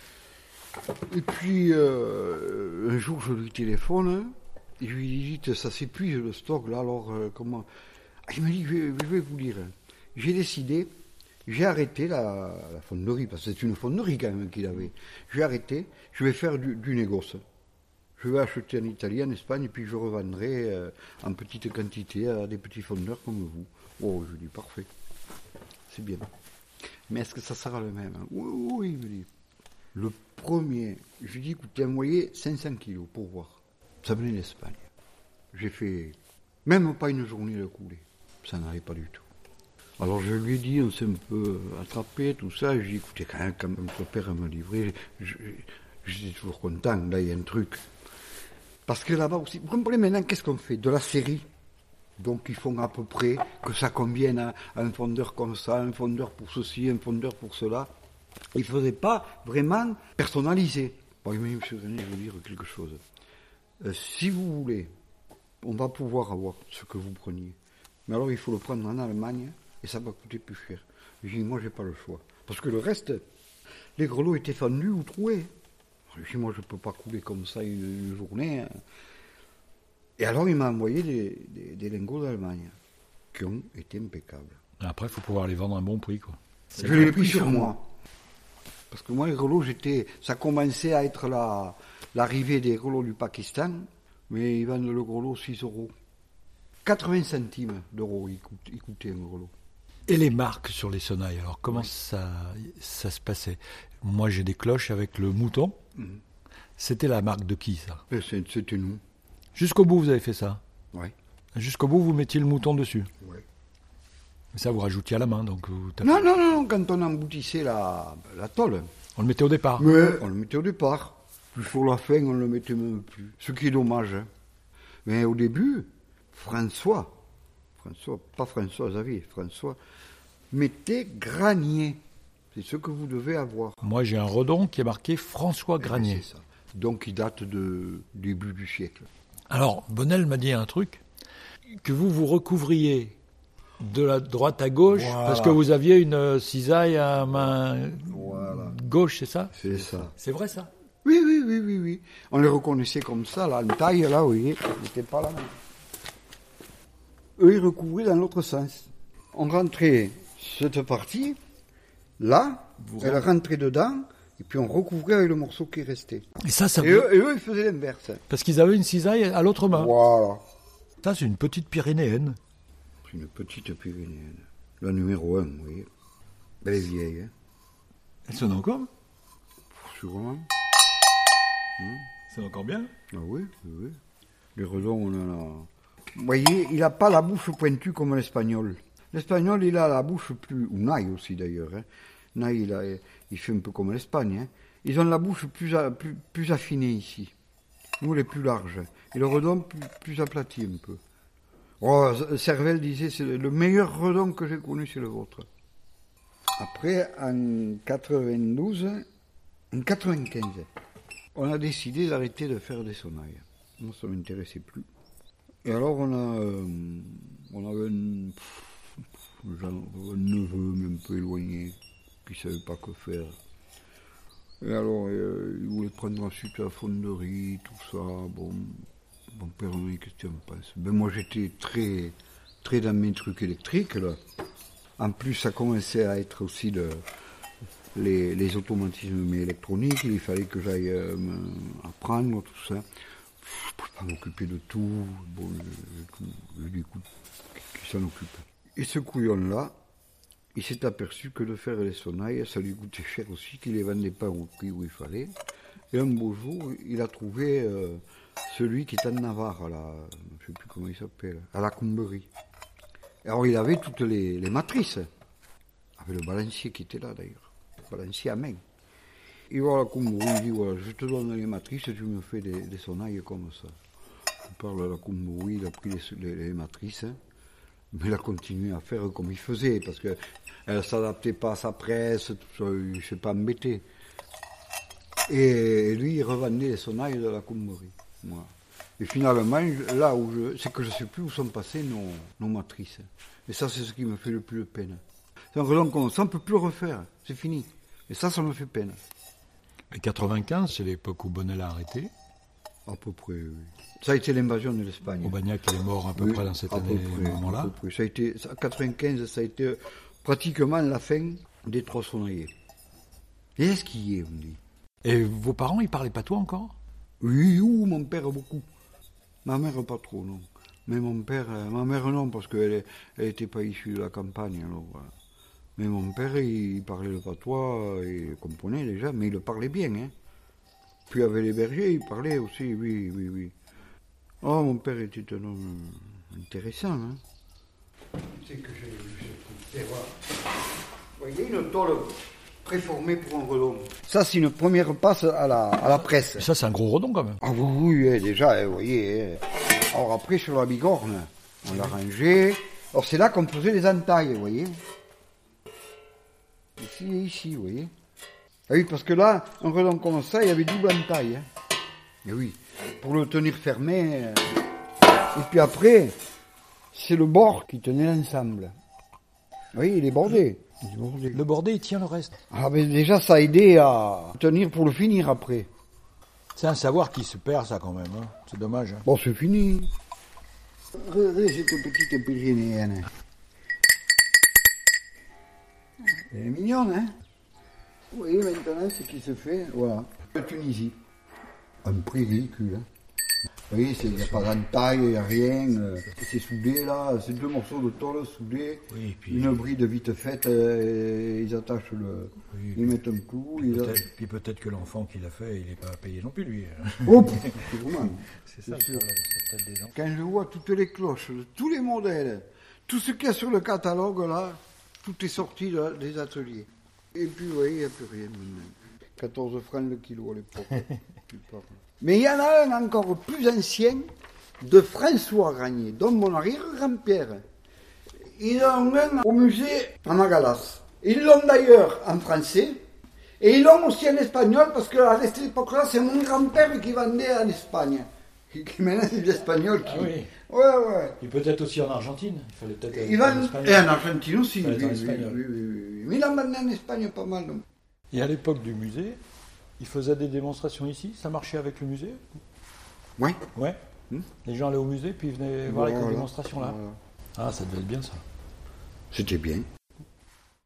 Et puis, euh, un jour, je lui téléphone, et je lui dis, ça s'épuise le stock, là, alors, euh, comment... Il m'a dit, je vais, je vais vous dire, j'ai décidé, j'ai arrêté la, la fonderie, parce que c'est une fonderie quand même qu'il avait. J'ai arrêté, je vais faire du, du négoce. Je vais acheter en Italie, en Espagne, et puis je revendrai euh, en petite quantité à des petits fondeurs comme vous. Oh, je lui dis, parfait, c'est bien. Mais est-ce que ça sera le même? Oui, oui, il me dit. Le premier, je lui dis, écoutez, envoyez cinq cents kilos pour voir. Ça venait d'Espagne. J'ai fait même pas une journée de couler. Ça n'allait pas du tout. Alors je lui ai dit, on s'est un peu attrapé, tout ça. Je lui ai dit, écoutez, quand même, quand votre père me livrer, j'étais toujours content, là il y a un truc. Parce que là-bas aussi, vous comprenez maintenant, qu'est-ce qu'on fait? De la série. Donc ils font à peu près que ça convienne à un fondeur comme ça, un fondeur pour ceci, un fondeur pour cela. Ils ne faisaient pas vraiment personnalisé. Bon, mais monsieur René, je veux dire quelque chose. Euh, si vous voulez, on va pouvoir avoir ce que vous preniez. Mais alors il faut le prendre en Allemagne et ça va coûter plus cher. J'ai dit, moi j'ai pas le choix. Parce que le reste, les grelots étaient fendus ou troués. J'ai dit, moi je ne peux pas couler comme ça une, une journée. Hein. Et alors il m'a envoyé des, des, des lingots d'Allemagne qui ont été impeccables. Après, il faut pouvoir les vendre à un bon prix, quoi. Je l'ai pris sur moi. Parce que moi, les grelots, j'étais, ça commençait à être la, l'arrivée des grelots du Pakistan, mais ils vendent le grelot six euros. quatre-vingts centimes d'euros, il, coûte, il coûtait un grelot. Et les marques sur les sonnailles, alors comment oui. ça, ça se passait? Moi, j'ai des cloches avec le mouton. Mmh. C'était la marque de qui, ça? C'était nous. Jusqu'au bout, vous avez fait ça? Oui. Jusqu'au bout, vous mettiez le mouton dessus? Oui. Ça, vous rajoutiez à la main, donc vous tapez. Non, non, non, quand on emboutissait la, la tôle. On le mettait au départ. Mais on le mettait au départ. Puis sur la fin, on ne le mettait même plus. Ce qui est dommage. Hein. Mais au début, François, François, pas François Xavier, François, mettait Granier. C'est ce que vous devez avoir. Moi, j'ai un redon qui est marqué François Granier. C'est ça. Donc, il date de début du siècle. Alors, Bonnel m'a dit un truc, que vous vous recouvriez de la droite à gauche, voilà. Parce que vous aviez une cisaille à main voilà. Gauche, c'est ça? C'est ça. C'est vrai, ça? Oui, oui, oui, oui, oui. On les reconnaissait comme ça, là, en taille, là, vous voyez, ils n'étaient pas là. Eux, ils recouvraient dans l'autre sens. On rentrait cette partie, là, vous elle rentrait dedans, et puis on recouvrait avec le morceau qui restait. Et ça, ça et, eux, et eux, ils faisaient l'inverse. Parce qu'ils avaient une cisaille à l'autre main. Voilà. Ça, c'est une petite pyrénéenne. C'est une petite pyrénéenne. La numéro un, vous voyez. Elle est vieille, hein. Elle sonne encore? Sûrement. Hum. Ça sonne encore bien? Ah oui, oui, oui. Les redons, on en a... Vous voyez, il n'a pas la bouche pointue comme l'espagnol. L'espagnol, il a la bouche plus... Ou Naï aussi, d'ailleurs. Hein. Naï, il, a... il fait un peu comme l'Espagne. Hein. Ils ont la bouche plus, a... plus... plus affinée ici. Nous, elle est plus large. Et le redon, plus, plus aplati un peu. Oh, Cervelle disait, c'est le meilleur redon que j'ai connu, c'est le vôtre. Après, en quatre-vingt-douze, en quatre-vingt-quinze, on a décidé d'arrêter de faire des sonnailles. Moi, ça ne m'intéressait plus. Et alors, on a, euh, on avait un, genre, un neveu, un peu éloigné, qui ne savait pas quoi faire. Et alors, euh, il voulait prendre ensuite la fonderie, tout ça, bon... Mon père m'a dit, qu'est-ce que tu en penses? Ben moi, j'étais très, très dans mes trucs électriques, là. En plus, ça commençait à être aussi le, les, les automatismes électroniques. Il fallait que j'aille euh, apprendre tout ça. Je ne pouvais pas m'occuper de tout. Bon, je, je, je dis, écoute, qui s'en occupe? Et ce couillon-là, il s'est aperçu que de faire les sonnailles, ça lui coûtait cher aussi, qu'il les vendait pas au prix où il fallait. Et un beau jour, il a trouvé... Euh, celui qui est en Navarre, là, je ne sais plus comment il s'appelle, à la Comberie. Alors il avait toutes les, les matrices, avec le balancier qui était là d'ailleurs, le balancier à main. Il va à la Comberie, il dit, voilà, je te donne les matrices, tu me fais des, des sonnailles comme ça. Il parle à la Comberie, il a pris les, les, les matrices, mais il a continué à faire comme il faisait, parce qu'elle ne s'adaptait pas à sa presse, tout ça, il ne s'est pas embêté. Et lui, il revendait les sonnailles de la Coumberie. Voilà. Et finalement, là où je, c'est que je ne sais plus où sont passées nos, nos matrices. Et ça, c'est ce qui me fait le plus de peine. C'est un relon comme ça, on ne peut plus le refaire. C'est fini. Et ça, ça me fait peine. Et quatre-vingt-quinze, c'est l'époque où Bonnel a arrêté. À peu près, oui. Ça a été l'invasion de l'Espagne. Aubagnac, il est mort à peu oui, près dans cette à année, peu près, moment-là. à peu près. Ça a été, en quatre-vingt-quinze, ça a été pratiquement la fin des trois sonnaillers. Et est-ce qu'il y est, on dit. Et vos parents, ils parlaient patois encore? Oui, ou mon père beaucoup. Ma mère pas trop, non. Mais mon père, euh, ma mère non, parce qu'elle n'était pas issue de la campagne. Alors, voilà. Mais mon père, il, il parlait le patois, il comprenait déjà, mais il le parlait bien. Hein. Puis avec les bergers, il parlait aussi, oui, oui, oui. Oh, mon père était un homme intéressant. Hein. C'est que j'ai vu ce truc. Vous voyez, une tôle préformée pour un redon. Ça, c'est une première passe à la, à la presse. Et ça, c'est un gros redon quand même. Ah oui, oui, déjà, vous voyez. Alors après, sur la bigorne, on l'a rangé. Alors c'est là qu'on faisait les entailles, vous voyez. Ici et ici, vous voyez. Ah oui, parce que là, un redon comme ça, il y avait double entaille. Hein. Et oui, pour le tenir fermé. Et puis après, c'est le bord qui tenait l'ensemble. Oui, il est bordé. Il est bordé. Le bordé, il tient le reste. Ah ben déjà, ça a aidé à tenir pour le finir après. C'est un savoir qui se perd, ça, quand même. Hein. C'est dommage. Hein. Bon, c'est fini. Regardez cette petite pyrénéenne. Elle est mignonne, hein? Vous voyez maintenant ce qui se fait. Voilà. La Tunisie. Un prix ridicule, hein? Vous voyez, il n'y a pas d'entaille, il n'y a rien. Euh, c'est soudé, là. C'est deux morceaux de tôle soudés. Oui, puis, une bride vite faite. Euh, ils attachent le. Oui, ils mettent un clou. Puis ils peut-être, a... puis peut-être que l'enfant qui l'a fait, il n'est pas payé non plus, lui. Oh, vraiment. C'est ça le problème, c'est peut-être des enfants. Quand je vois toutes les cloches, tous les modèles, tout ce qu'il y a sur le catalogue, là, tout est sorti là, des ateliers. Et puis, vous voyez, il n'y a plus rien maintenant. quatorze francs le kilo à l'époque. Mais il y en a un encore plus ancien, de François Granier, dont mon arrière-grand-père. Ils ont un au musée à Magalas. Ils l'ont d'ailleurs en français, et ils l'ont aussi en espagnol, parce qu'à cette époque-là, c'est mon grand-père qui vendait en Espagne. Qui maintenant c'est des Espagnols qui... Ah oui. Ouais, ouais. Et peut-être aussi en Argentine. Il fallait peut-être. Il vend... Et en Argentine aussi, Il oui, fallait être en oui, espagnol. oui, oui, oui. Mais il en vendait en Espagne pas mal. Donc. Et à l'époque du musée, ils faisaient des démonstrations ici. Ça marchait avec le musée? Ouais. Ouais. Hmm. Les gens allaient au musée, puis ils venaient voir Voilà. les démonstrations là. Voilà. Ah, ça devait être bien ça. C'était bien.